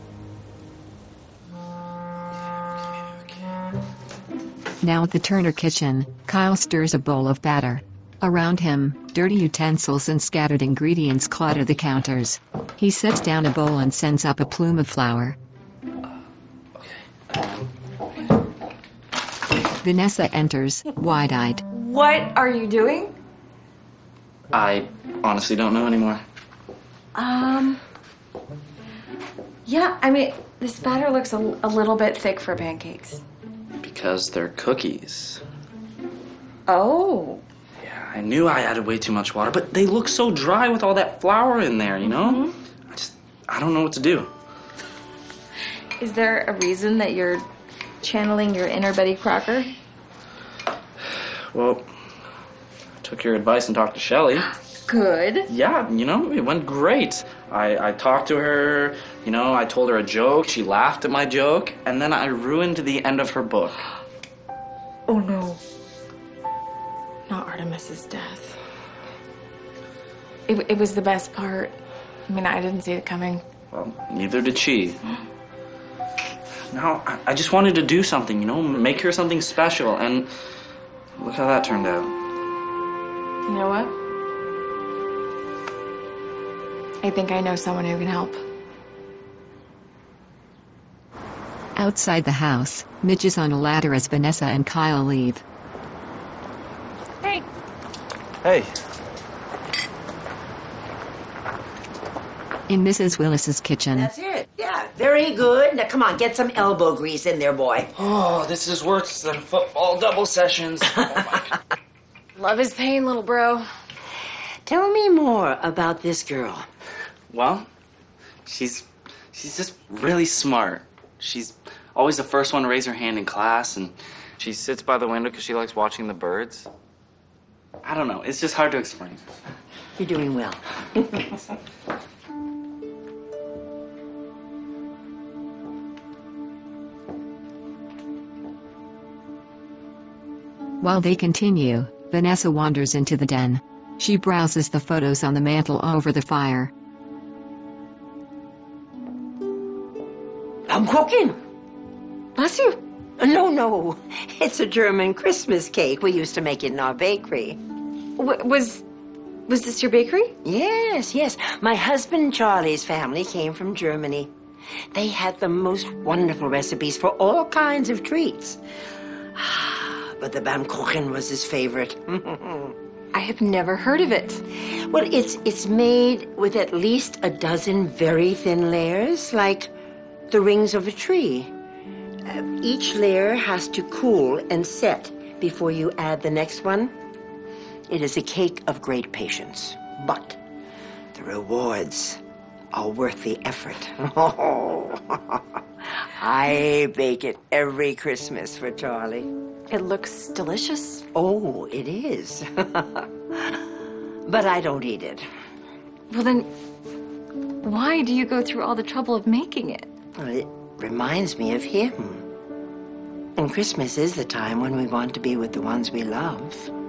Now at the Turner kitchen, Kyle stirs a bowl of batter. Around him, dirty utensils and scattered ingredients clutter the counters. He sets down a bowl and sends up a plume of flour. Vanessa enters, wide-eyed. What are you doing? I honestly don't know anymore. Yeah, I mean, this batter looks a little bit thick for pancakes. Because they're cookies. Oh. Yeah, I knew I added way too much water, but they look so dry with all that flour in there, you know? I don't know what to do. Is there a reason that you're channeling your inner Betty Crocker? Well, I took your advice and talked to Shelley. Good. Yeah, you know, it went great. I talked to her, you know, I told her a joke, she laughed at my joke, and then I ruined the end of her book. Oh no. Not Artemis's death. It was the best part. I mean, I didn't see it coming. Well, neither did she. Now, I just wanted to do something, you know, make her something special, and look how that turned out. You know what? I think I know someone who can help. Outside the house, Mitch is on a ladder as Vanessa and Kyle leave. Hey. Hey. In Mrs. Willis's kitchen. That's it. Yeah, very good. Now, come on, get some elbow grease in there, boy. Oh, this is worse than football double sessions. Love is pain, little bro. Tell me more about this girl. Well, she's just really smart. She's always the first one to raise her hand in class, and she sits by the window because she likes watching the birds. I don't know. It's just hard to explain. You're doing well. While they continue, Vanessa wanders into the den. She browses the photos on the mantle over the fire. I'm cooking. Bless you. No. It's a German Christmas cake. We used to make it in our bakery. Was this your bakery? Yes. My husband Charlie's family came from Germany. They had the most wonderful recipes for all kinds of treats. But the Baumkuchen was his favorite. I have never heard of it. Well, it's made with at least a dozen very thin layers, like the rings of a tree. Each layer has to cool and set before you add the next one. It is a cake of great patience, but the rewards are worth the effort. I bake it every Christmas for Charlie. It looks delicious. Oh, it is. But I don't eat it. Well then, why do you go through all the trouble of making it? Well, it reminds me of him. And Christmas is the time when we want to be with the ones we love.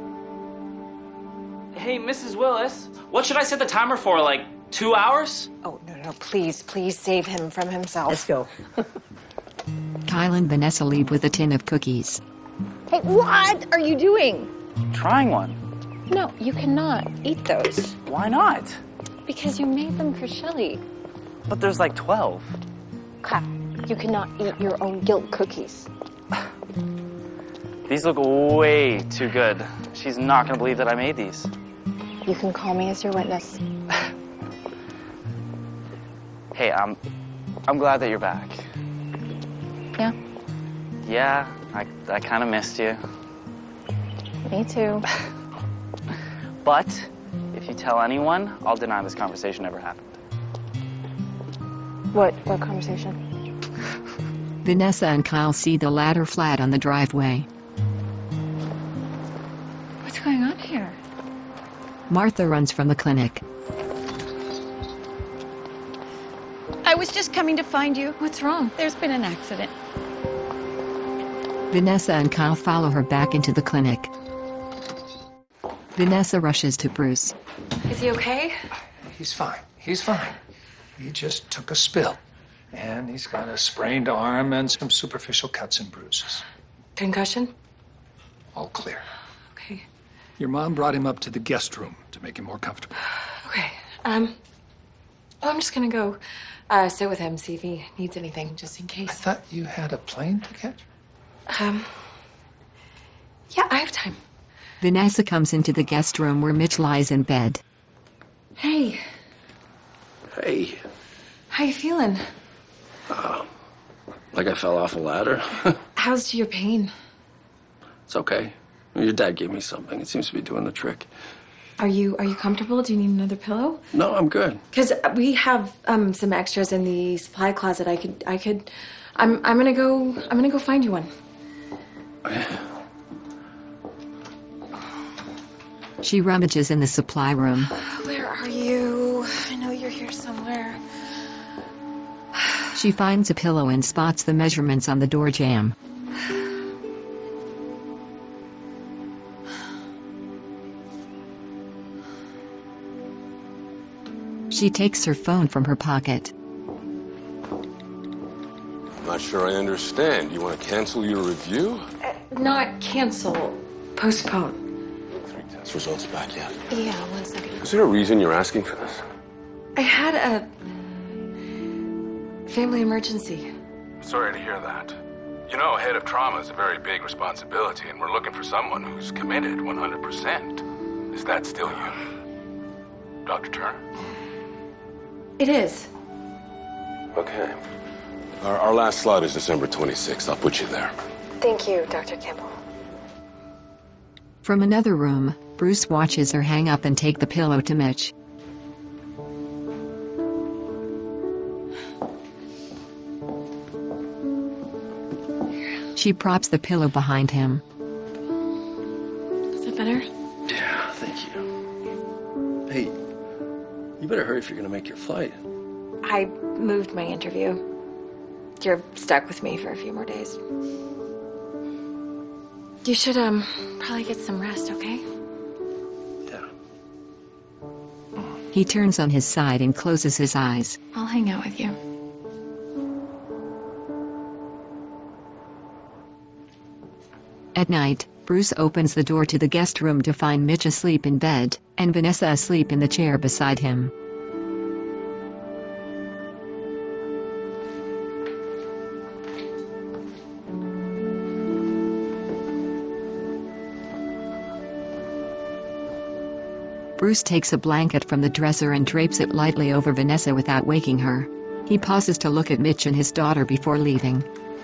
Hey, Mrs. Willis, what should I set the timer for, like 2 hours? Oh, no, please save him from himself. Let's go. Kyle and Vanessa leave with a tin of cookies. Hey, what are you doing? Trying one. No, you cannot eat those. Why not? Because you made them for Shelley. But there's like 12. Kyle, you cannot eat your own guilt cookies. These look way too good. She's not gonna believe that I made these. You can call me as your witness. Hey, I'm glad that you're back. Yeah? Yeah, I kind of missed you. Me too. But if you tell anyone, I'll deny this conversation ever happened. What conversation? Vanessa and Kyle see the ladder flat on the driveway. What's going on here? Martha runs from the clinic. I was just coming to find you. What's wrong? There's been an accident. Vanessa and Kyle follow her back into the clinic. Vanessa rushes to Bruce. Is he okay? He's fine. He's fine. He just took a spill. And he's got a sprained arm and some superficial cuts and bruises. Concussion? All clear. Okay. Your mom brought him up to the guest room to make him more comfortable. Okay. I'm just gonna go sit with him, see if he needs anything, just in case. I thought you had a plane to catch? Yeah, I have time. Vanessa comes into the guest room where Mitch lies in bed. Hey, Hey, how you feeling? like I fell off a ladder. How's your pain? It's okay. Your dad gave me something. It seems to be doing the trick. Are you comfortable? Do you need another pillow? No, I'm good. Because we have some extras in the supply closet. I'm gonna go find you one. She rummages in the supply room. Where are you? I know you're here somewhere. She finds a pillow and spots the measurements on the door jamb. She takes her phone from her pocket. I'm not sure I understand. You want to cancel your review? Not cancel, postpone. Test results back yet? Yeah, 1 second. Is there a reason you're asking for this? I had a family emergency. Sorry to hear that. You know, head of trauma is a very big responsibility, and we're looking for someone who's committed 100%. Is that still you? Dr. Turner? It is. Okay. Our last slot is December 26th. I'll put you there. Thank you, Dr. Campbell. From another room, Bruce watches her hang up and take the pillow to Mitch. She props the pillow behind him. Is that better? Yeah, thank you. Hey, you better hurry if you're gonna make your flight. I moved my interview. You're stuck with me for a few more days. You should, probably get some rest, okay? Yeah. He turns on his side and closes his eyes. I'll hang out with you. At night, Bruce opens the door to the guest room to find Mitch asleep in bed, and Vanessa asleep in the chair beside him. Bruce takes a blanket from the dresser and drapes it lightly over Vanessa without waking her. He pauses to look at Mitch and his daughter before leaving.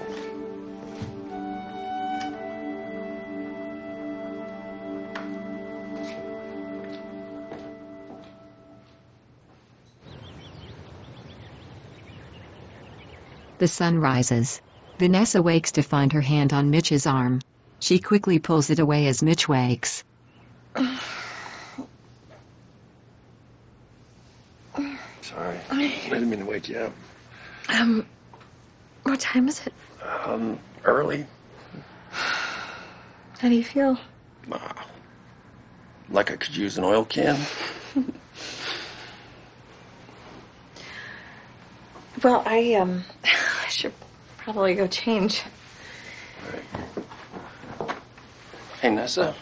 The sun rises. Vanessa wakes to find her hand on Mitch's arm. She quickly pulls it away as Mitch wakes. Sorry. I didn't mean to wake you up. What time is it? Early. How do you feel? Like I could use an oil can. Well, I should probably go change. Hey, Nessa.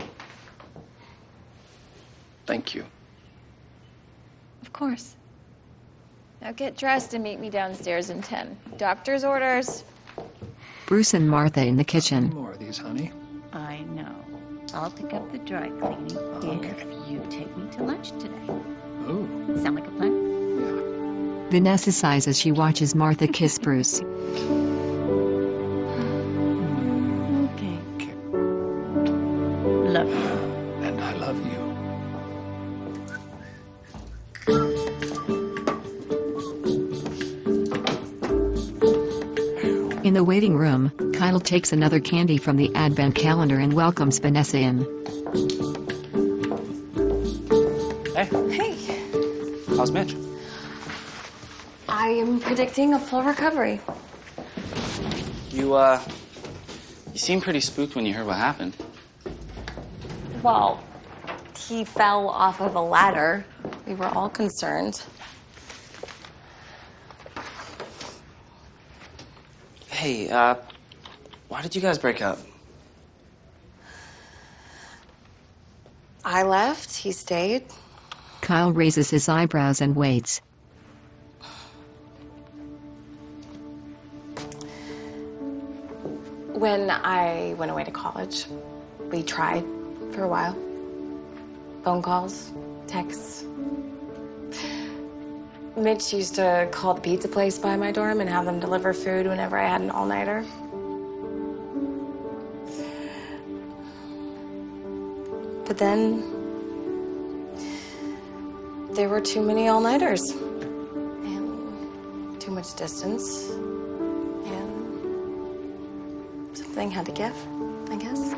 Thank you. Of course. Now get dressed and meet me downstairs in 10. Doctor's orders. Bruce and Martha in the kitchen. More of these, honey. I know. I'll pick up the dry cleaning if you take me to lunch today. Ooh. Sound like a plan? Vanessa sighs as she watches Martha kiss Bruce. Okay. Love you. And I love you. In the waiting room, Kyle takes another candy from the advent calendar and welcomes Vanessa in. Hey. Hey. How's Mitch? I am predicting a full recovery. You seemed pretty spooked when you heard what happened. Well, he fell off of a ladder. We were all concerned. Hey, why did you guys break up? I left, he stayed. Kyle raises his eyebrows and waits. When I went away to college, we tried for a while. Phone calls, texts. Mitch used to call the pizza place by my dorm and have them deliver food whenever I had an all-nighter. But then there were too many all-nighters and too much distance, and something had to give, I guess.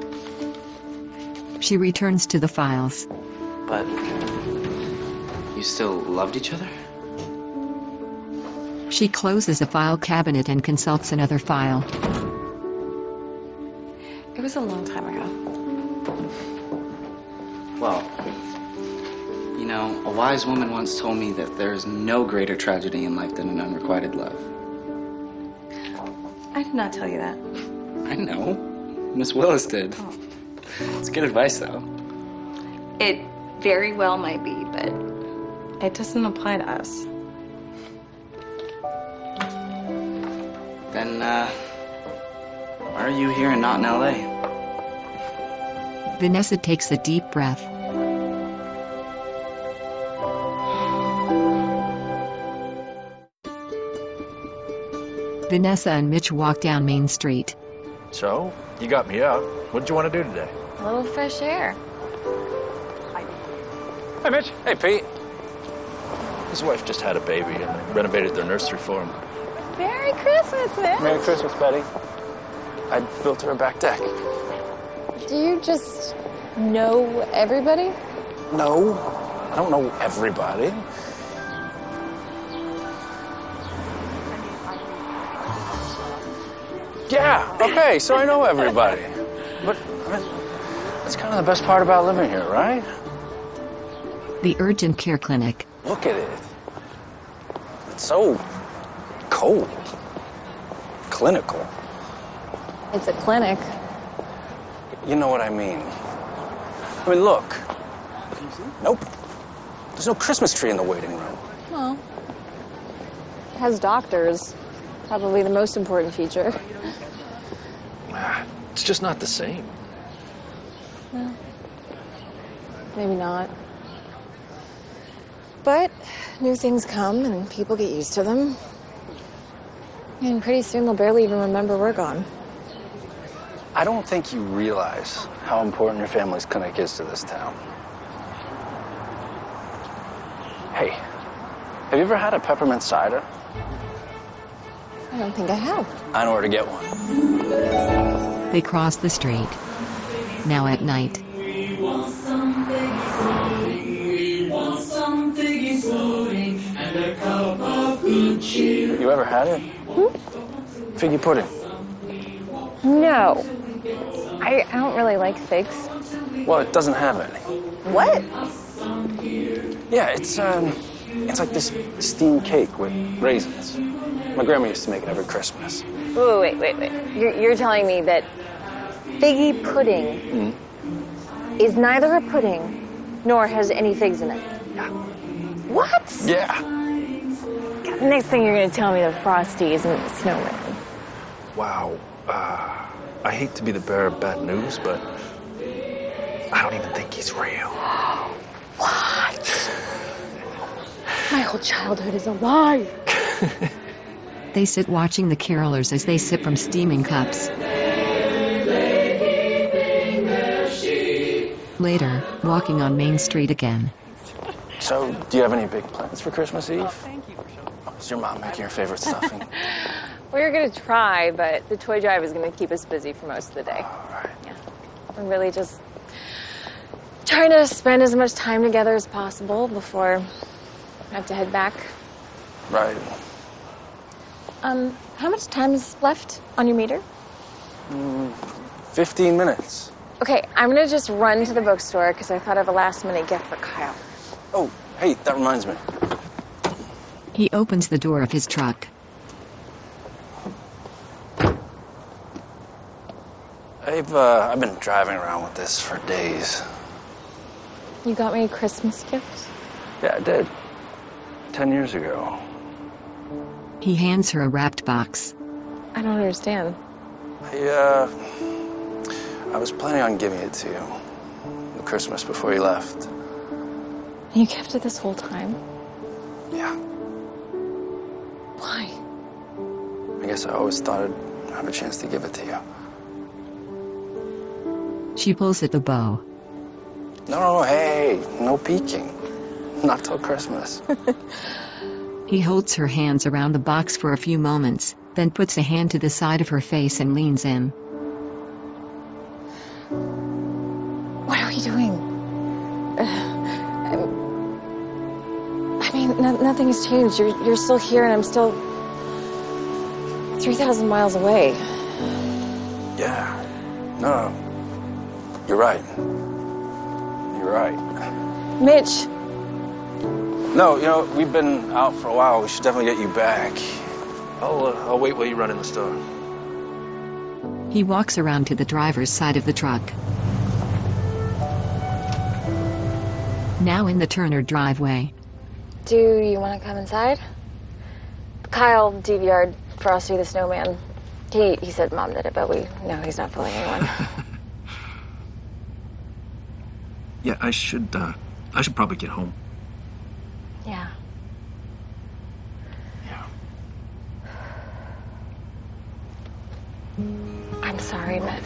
She returns to the files. But you still loved each other? She closes a file cabinet and consults another file. It was a long time ago. Well, you know, a wise woman once told me that there is no greater tragedy in life than an unrequited love. I did not tell you that. I know. Miss Willis did. Oh. It's good advice, though. It very well might be, but it doesn't apply to us. Then, why are you here and not in LA? Vanessa takes a deep breath. Vanessa and Mitch walk down Main Street. So, you got me up. What did you want to do today? A little fresh air. Hey, Mitch. Hey, Pete. His wife just had a baby and renovated their nursery for him. Merry Christmas, Mitch. Merry Christmas, Betty. I built her a back deck. Do you just know everybody? No, I don't know everybody. Yeah, okay, so I know everybody. But I mean, that's kind of the best part about living here, right? The urgent care clinic. Look at it. It's so cold. Clinical. It's a clinic. You know what I mean. I mean, look. Nope. There's no Christmas tree in the waiting room. Well, it has doctors. Probably the most important feature. It's just not the same. Well, maybe not. But new things come and people get used to them. And pretty soon they'll barely even remember we're gone. I don't think you realize how important your family's clinic is to this town. Hey, have you ever had a peppermint cider? I don't think I have. I know where to get one. They cross the street. Now at night. You ever had it? Figgy pudding. No. I don't really like figs. Well, it doesn't have any. What? Yeah, it's like this steamed cake with raisins. My grandma used to make it every Christmas. Wait. You're telling me that figgy pudding is neither a pudding nor has any figs in it? Yeah. What? Yeah. God, the next thing you're going to tell me that Frosty isn't a snowman. Wow. I hate to be the bearer of bad news, but I don't even think he's real. What? My whole childhood is a lie. They sit watching the carolers as they sip from steaming cups. Later, walking on Main Street again. So, do you have any big plans for Christmas Eve? Is your mom making your favorite stuffing? We're gonna try, but the toy drive is gonna keep us busy for most of the day. All right. Yeah. We're really just trying to spend as much time together as possible before I have to head back. Right. How much time is left on your meter? 15 minutes. Okay, I'm gonna just run to the bookstore because I thought of a last-minute gift for Kyle. Oh, hey, that reminds me. He opens the door of his truck. I've been driving around with this for days. You got me a Christmas gift? Yeah, I did. 10 years ago. He hands her a wrapped box. I don't understand. I was planning on giving it to you the Christmas before you left. You kept it this whole time? Yeah. Why? I guess I always thought I'd have a chance to give it to you. She pulls at the bow. No, hey, no peeking. Not till Christmas. He holds her hands around the box for a few moments, then puts a hand to the side of her face and leans in. What are we doing? I mean, nothing has changed. You're still here, and I'm still 3,000 miles away. Yeah. No. You're right. You're right. Mitch. No, you know, we've been out for a while. We should definitely get you back. I'll wait while you run in the store. He walks around to the driver's side of the truck. Now in the Turner driveway. Do you want to come inside? Kyle DVR'd Frosty the Snowman. He said Mom did it, but we know he's not fooling anyone. Yeah, I should probably get home. Yeah. I'm sorry, Mitch.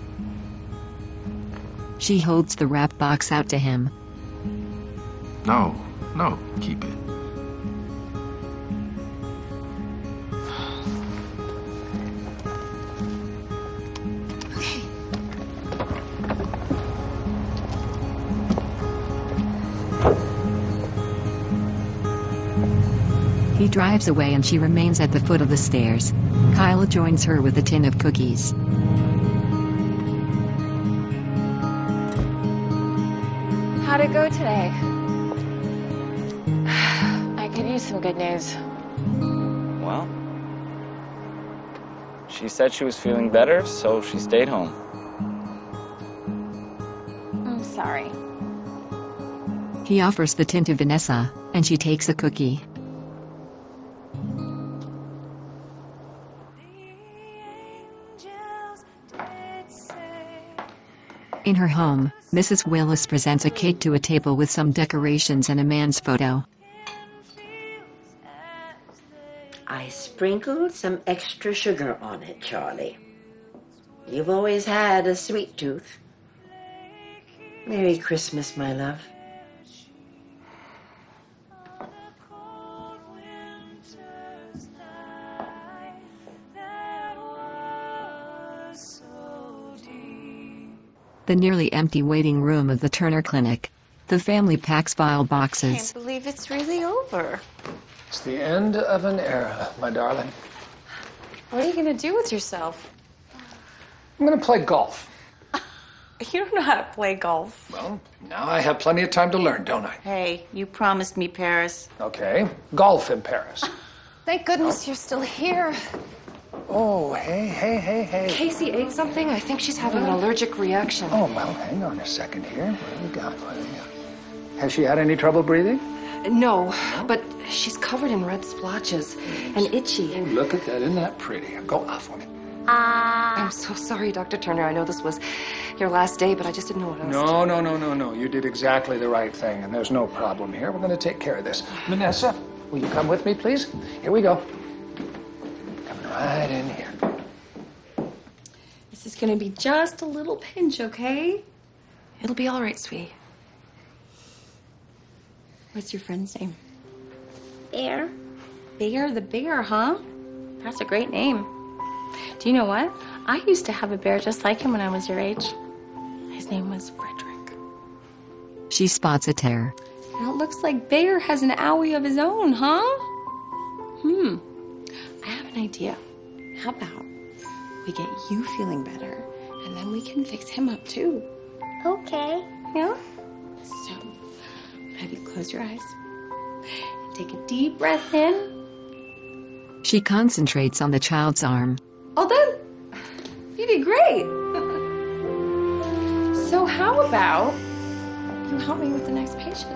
She holds the wrapped box out to him. No, keep it. He drives away and she remains at the foot of the stairs. Kyle joins her with a tin of cookies. How'd it go today? I could use some good news. Well, she said she was feeling better, so she stayed home. I'm sorry. He offers the tin to Vanessa, and she takes a cookie. In her home, Mrs. Willis presents a cake to a table with some decorations and a man's photo. I sprinkled some extra sugar on it, Charlie. You've always had a sweet tooth. Merry Christmas, my love. The nearly empty waiting room of the Turner Clinic. The family packs file boxes. Can't believe it's really over. It's the end of an era, my darling. What are you gonna do with yourself? I'm gonna play golf. You don't know how to play golf. Well, now I have plenty of time to learn, don't I? Hey, you promised me Paris. Okay, golf in Paris. Thank goodness you're still here. Oh, hey. Casey ate something. I think she's having an allergic reaction. Oh, well, hang on a second here. What do we got? Has she had any trouble breathing? No, but she's covered in red splotches and itchy. Oh, look at that. Isn't that pretty? Go off on me. I'm so sorry, Dr. Turner. I know this was your last day, but I just didn't know what else. No. You did exactly the right thing, and there's no problem here. We're going to take care of this. Vanessa, will you come with me, please? Here we go. Coming right in here. This is gonna be just a little pinch, okay? It'll be all right, sweetie. What's your friend's name? Bear? Bear the bear, huh? That's a great name. Do you know what? I used to have a bear just like him when I was your age. His name was Frederick. She spots a tear. Now it looks like Bear has an owie of his own, huh? I have an idea. How about we get you feeling better, and then we can fix him up too. Okay. Yeah? So, have you close your eyes. Take a deep breath in. She concentrates on the child's arm. Oh, then you did great. So how about you help me with the next patient?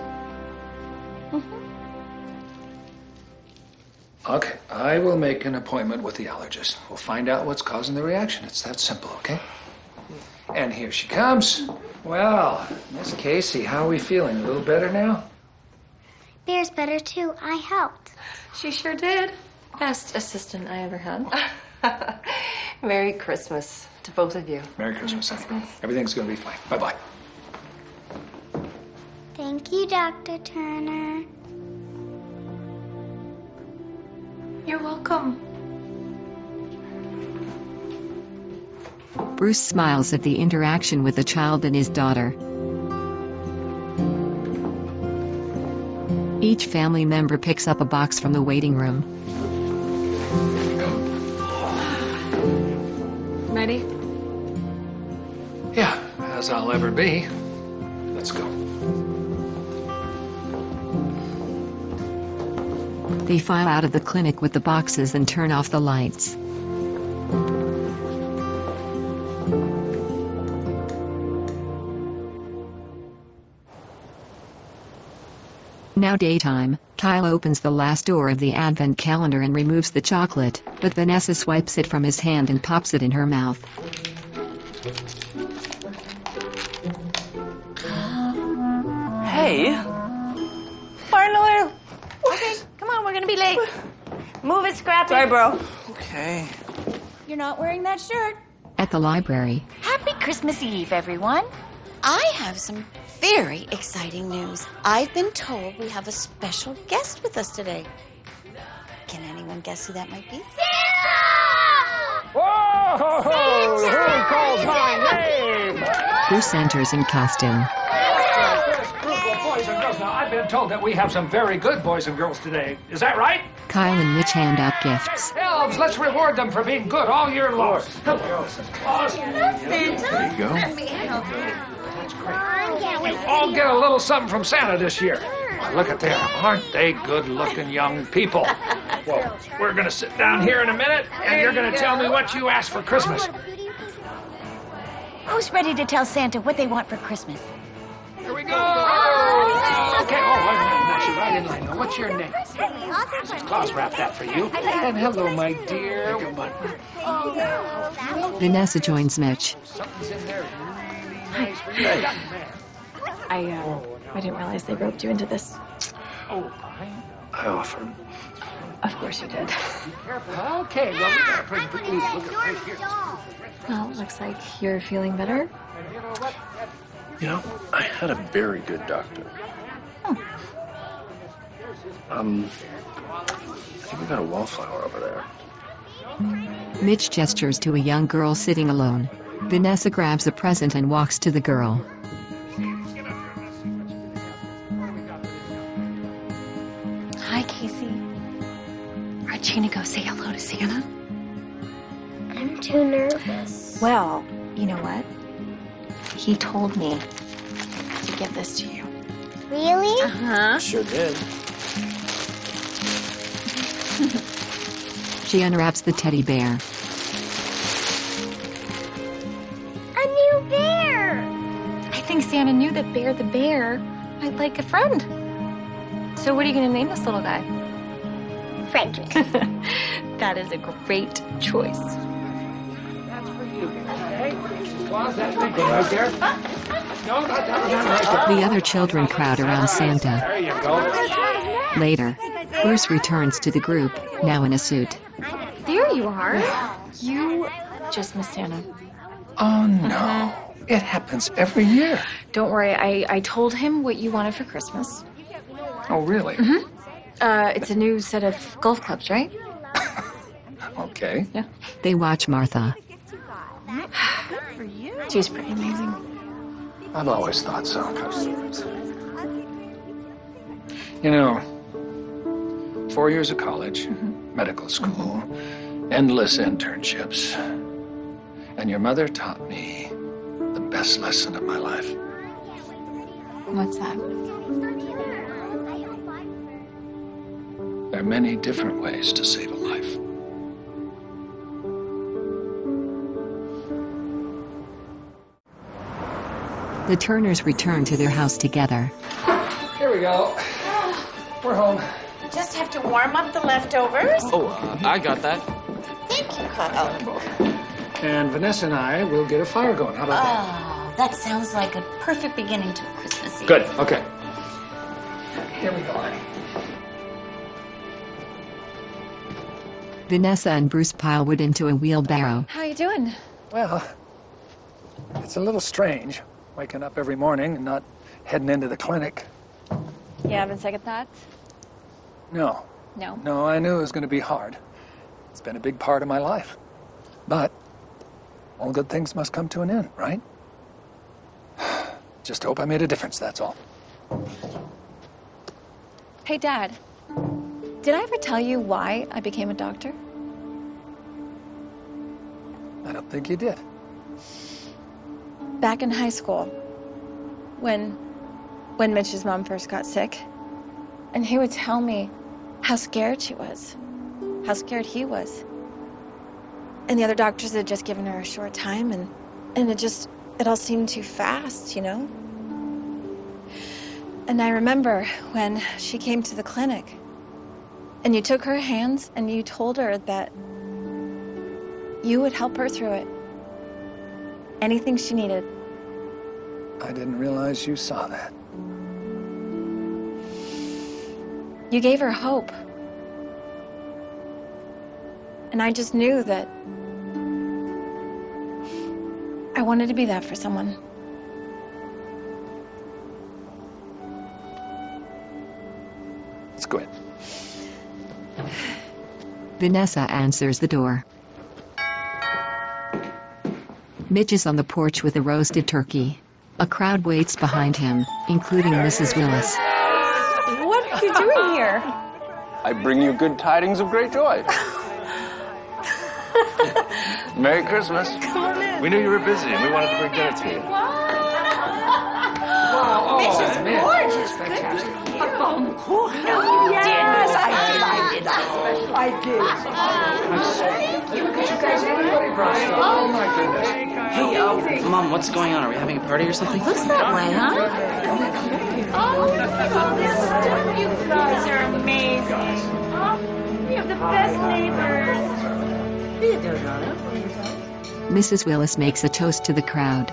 Okay, I will make an appointment with the allergist. We'll find out what's causing the reaction. It's that simple, okay? And here she comes. Well, Miss Casey, how are we feeling? A little better now? Bear's better too. I helped. She sure did. Best assistant I ever had. Merry Christmas to both of you. Merry Christmas, honey. Everything's gonna be fine. Bye-bye. Thank you, Dr. Turner. You're welcome. Bruce smiles at the interaction with the child and his daughter. Each family member picks up a box from the waiting room. Ready? Yeah, as I'll ever be. Let's go. They file out of the clinic with the boxes and turn off the lights. Now daytime, Kyle opens the last door of the advent calendar and removes the chocolate, but Vanessa swipes it from his hand and pops it in her mouth. Hey. Finally. Okay, come on, we're gonna be late. Move it, Scrappy. Sorry, bro. Okay. You're not wearing that shirt. At the library, Happy Christmas Eve, everyone. I have some very exciting news. I've been told we have a special guest with us today. Can anyone guess who that might be? Whoa! Who calls my name? Bruce enters in costume. Boys and girls. Now, I've been told that we have some very good boys and girls today. Is that right? Kyle and Mitch hand out gifts. Elves, let's reward them for being good all year long. Come on. There you go. Let me help you. You all get a little something from Santa this year. Well, look at them. Aren't they good-looking young people? Well, we're going to sit down here in a minute, and you're going to tell me what you asked for Christmas. Who's ready to tell Santa what they want for Christmas? Here we go. Okay. Oh, wait a minute. Now, she's right in line. Now, what's your name? Claus wrapped that for you. And hello, my dear. Vanessa joins Mitch. Something's in there. I didn't realize they roped you into this. I offered. Of course you did. Okay, well, we got a pretty good look at right here. Well, looks like you're feeling better. You know, I had a very good doctor. I think we got a wallflower over there. Mitch gestures to a young girl sitting alone. Vanessa grabs a present and walks to the girl. Hi, Casey. Aren't you gonna go say hello to Santa? I'm too nervous. Well, you know what? He told me to give this to you. Really? Uh-huh. Sure did. She unwraps the teddy bear. A new bear! I think Santa knew that Bear the bear might like a friend. So what are you going to name this little guy? Frederick. That is a great choice. That's for you. Okay? Claus, that big one right there. No, not that one right there. The other children crowd around Santa. There you go. Later, Bruce returns to the group, now in a suit. There you are. You just missed Santa. Oh, no. It happens every year. Don't worry, I told him what you wanted for Christmas. Oh, really? It's a new set of golf clubs, right? Okay. Yeah. They watch Martha. She's pretty amazing. I've always thought so. You know, 4 years of college, medical school, endless internships, and your mother taught me the best lesson of my life. What's that? There are many different ways to save a life. The Turners return to their house together. Here we go. We're home. Just have to warm up the leftovers. Oh, I got that. Thank you, Kyle. And Vanessa and I will get a fire going. How about that? Oh, that sounds like a perfect beginning to a Christmas Eve. Good. Okay. Here we go, honey. Vanessa and Bruce pile wood into a wheelbarrow. How you doing? Well, it's a little strange waking up every morning and not heading into the clinic. You having second thoughts? No. No. No, I knew it was going to be hard. It's been a big part of my life. But all good things must come to an end, right? Just hope I made a difference, that's all. Hey, Dad. Did I ever tell you why I became a doctor? I don't think you did. Back in high school, when Mitch's mom first got sick, and he would tell me how scared she was, how scared he was. And the other doctors had just given her a short time, and it all seemed too fast, you know? And I remember when she came to the clinic, and you took her hands and you told her that you would help her through it. Anything she needed. I didn't realize you saw that. You gave her hope. And I just knew that I wanted to be that for someone. Let's go in. Vanessa answers the door. Mitch is on the porch with a roasted turkey. A crowd waits behind him, including Mrs. Willis. What are you doing here? I bring you good tidings of great joy. Merry Christmas. We knew you were busy and we wanted to bring dinner to you. Wow, This is man. gorgeous. Fantastic. Oh, yes, I did. You guys, everybody brought stuff. Oh, my goodness. Hey, Mom, what's going on? Are we having a party or something? Looks that way, huh? Oh, this stuff. You guys are amazing. You have the best neighbors. Mrs. Willis makes a toast to the crowd.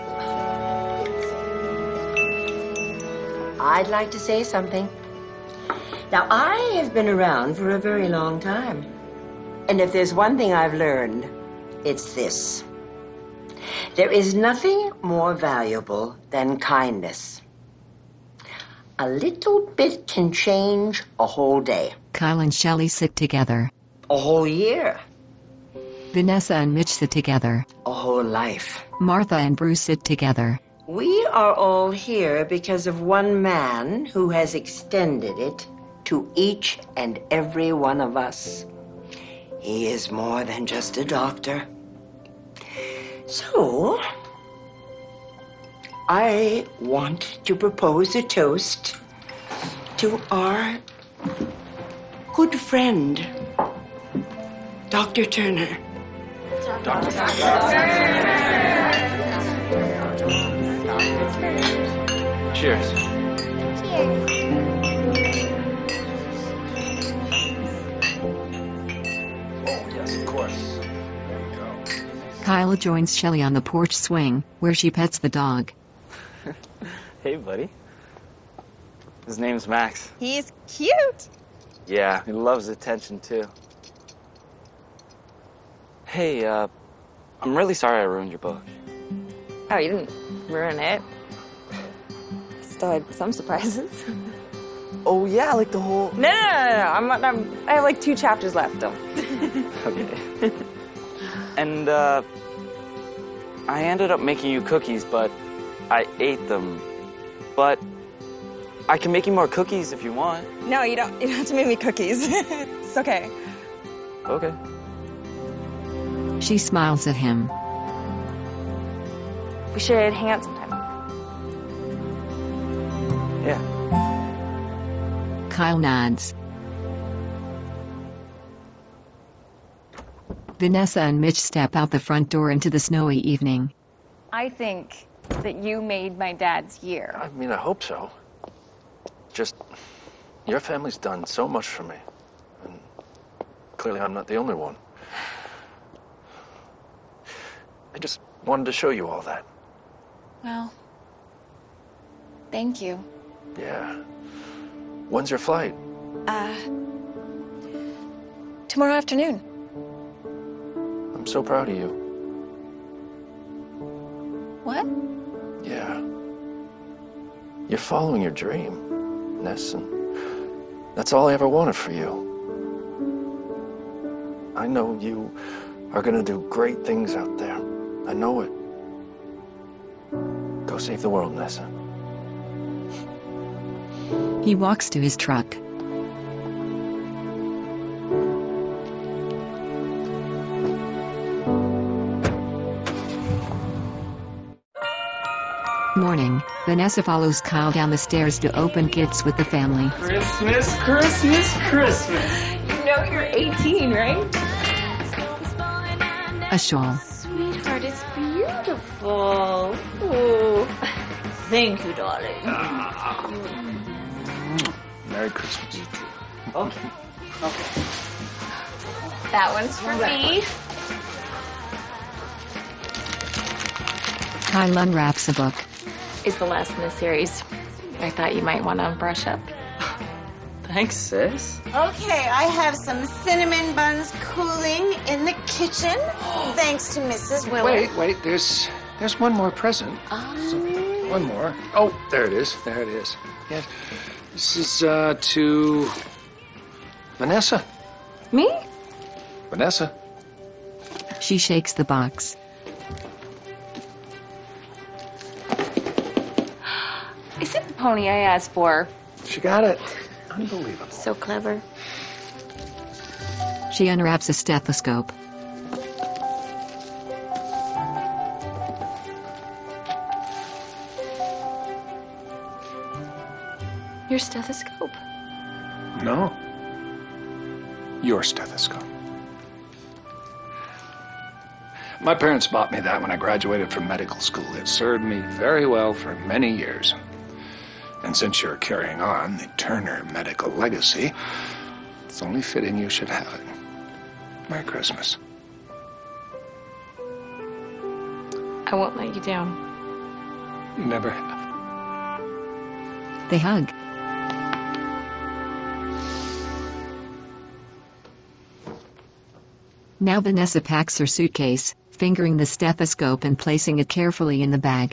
I'd like to say something. Now, I have been around for a very long time. And if there's one thing I've learned, it's this. There is nothing more valuable than kindness. A little bit can change a whole day. Kyle and Shelley sit together. A whole year. Vanessa and Mitch sit together. A whole life. Martha and Bruce sit together. We are all here because of one man who has extended it to each and every one of us. He is more than just a doctor. So, I want to propose a toast to our good friend, Dr. Turner. Dr. Cheers. Yes, of course. There you go. Kyle joins Shelley on the porch swing, where she pets the dog. Hey, buddy. His name's Max. He's cute. Yeah, he loves attention, too. Hey, I'm really sorry I ruined your book. Oh, you didn't ruin it. Still had some surprises. Oh, yeah, like the whole... No. I have like 2 chapters left, though. Okay. And, I ended up making you cookies, but I ate them. But I can make you more cookies if you want. No, you don't have to make me cookies. It's okay. Okay. She smiles at him. We should hang out sometime. Yeah. Kyle nods. Vanessa and Mitch step out the front door into the snowy evening. I think that you made my dad's year. I mean, I hope so. Just, your family's done so much for me. And clearly I'm not the only one. I just wanted to show you all that. Well, thank you. Yeah. When's your flight? Tomorrow afternoon. I'm so proud of you. What? Yeah. You're following your dream, Ness, and that's all I ever wanted for you. I know you are gonna do great things out there. I know it. Go save the world, Nessa. He walks to his truck. Morning, Vanessa follows Kyle down the stairs to open gifts with the family. Christmas, Christmas, Christmas. You know you're 18, right? A shawl. Sweetheart, it's beautiful. Ooh. Thank you, darling. Merry Christmas. Okay. Okay. That one's for me. Kyle unwraps a book. Is the last in the series. I thought you might want to brush up. Thanks, sis. Okay, I have some cinnamon buns cooling in the kitchen, thanks to Mrs. Willard. Wait, there's one more present. One more. Oh, there it is. There it is. Yes. This is to Vanessa. Me? Vanessa. She shakes the box. Is it the pony I asked for? She got it. Unbelievable. So clever. She unwraps a stethoscope. Your stethoscope? No. Your stethoscope. My parents bought me that when I graduated from medical school. It served me very well for many years. And since you're carrying on the Turner medical legacy, it's only fitting you should have it. Merry Christmas. I won't let you down. You never have. They hug. Now Vanessa packs her suitcase, fingering the stethoscope and placing it carefully in the bag.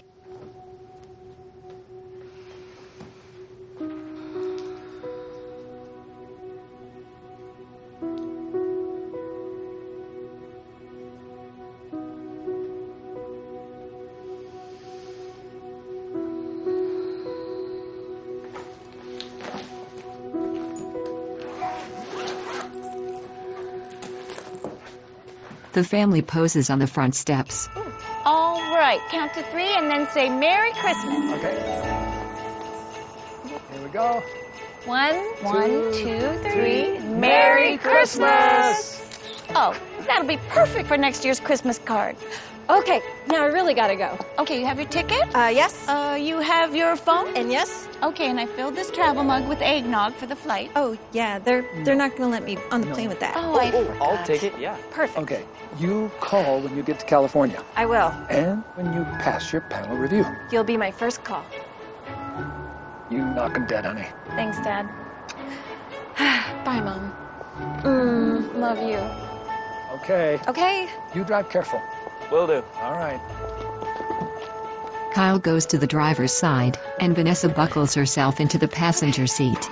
The family poses on the front steps. All right, count to 3 and then say Merry Christmas. Okay. Here we go. 1, 2, 3. Merry Christmas! Oh, that'll be perfect for next year's Christmas card. Okay, now I really gotta go. Okay, you have your ticket? Yes. You have your phone? And yes. Okay, and I filled this travel mug with eggnog for the flight. Oh, yeah, they're not gonna let me on the plane with that. Oh, I forgot. I'll take it, yeah. Perfect. Okay. You call when you get to California. I will. And when you pass your panel review. You'll be my first call. You knock 'em dead, honey. Thanks, Dad. Bye, Mom. Love you. Okay. Okay. You drive careful. Will do. All right. Kyle goes to the driver's side, and Vanessa buckles herself into the passenger seat.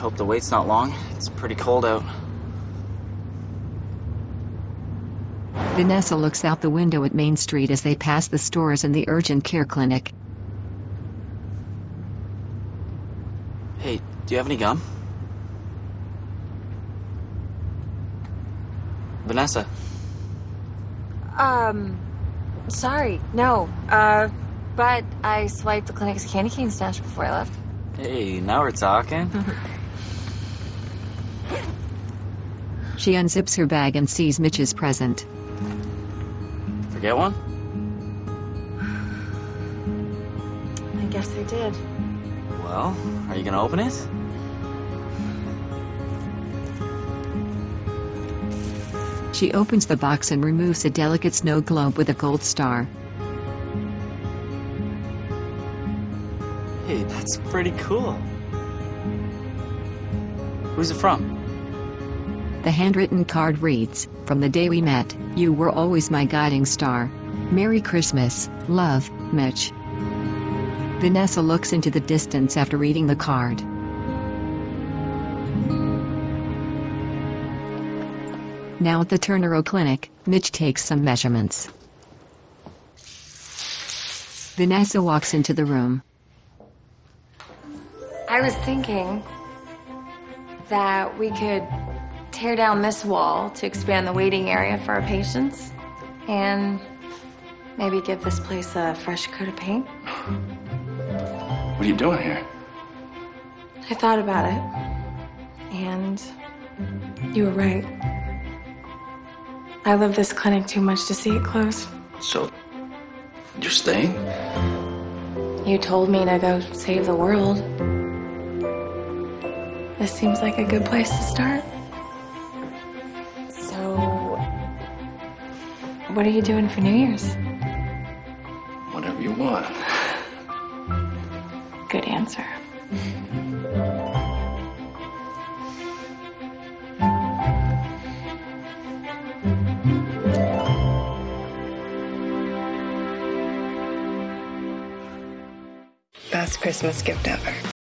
hope the wait's not long. It's pretty cold out. Vanessa looks out the window at Main Street as they pass the stores and the urgent care clinic. Hey, do you have any gum? Vanessa. Sorry, no. But I swiped the clinic's candy cane stash before I left. Hey, now we're talking. She unzips her bag and sees Mitch's present. Forget one? I guess I did. Well, are you gonna open it? She opens the box and removes a delicate snow globe with a gold star. Hey, that's pretty cool. Who's it from? The handwritten card reads, "From the day we met, you were always my guiding star. Merry Christmas, love, Mitch." Vanessa looks into the distance after reading the card. Now at the Turnero Clinic, Mitch takes some measurements. Vanessa walks into the room. I was thinking that we could tear down this wall to expand the waiting area for our patients and maybe give this place a fresh coat of paint. What are you doing here? I thought about it, and you were right. I love this clinic too much to see it close. So, you're staying? You told me to go save the world. This seems like a good place to start. So, what are you doing for New Year's? Whatever you want. Good answer. Best Christmas gift ever.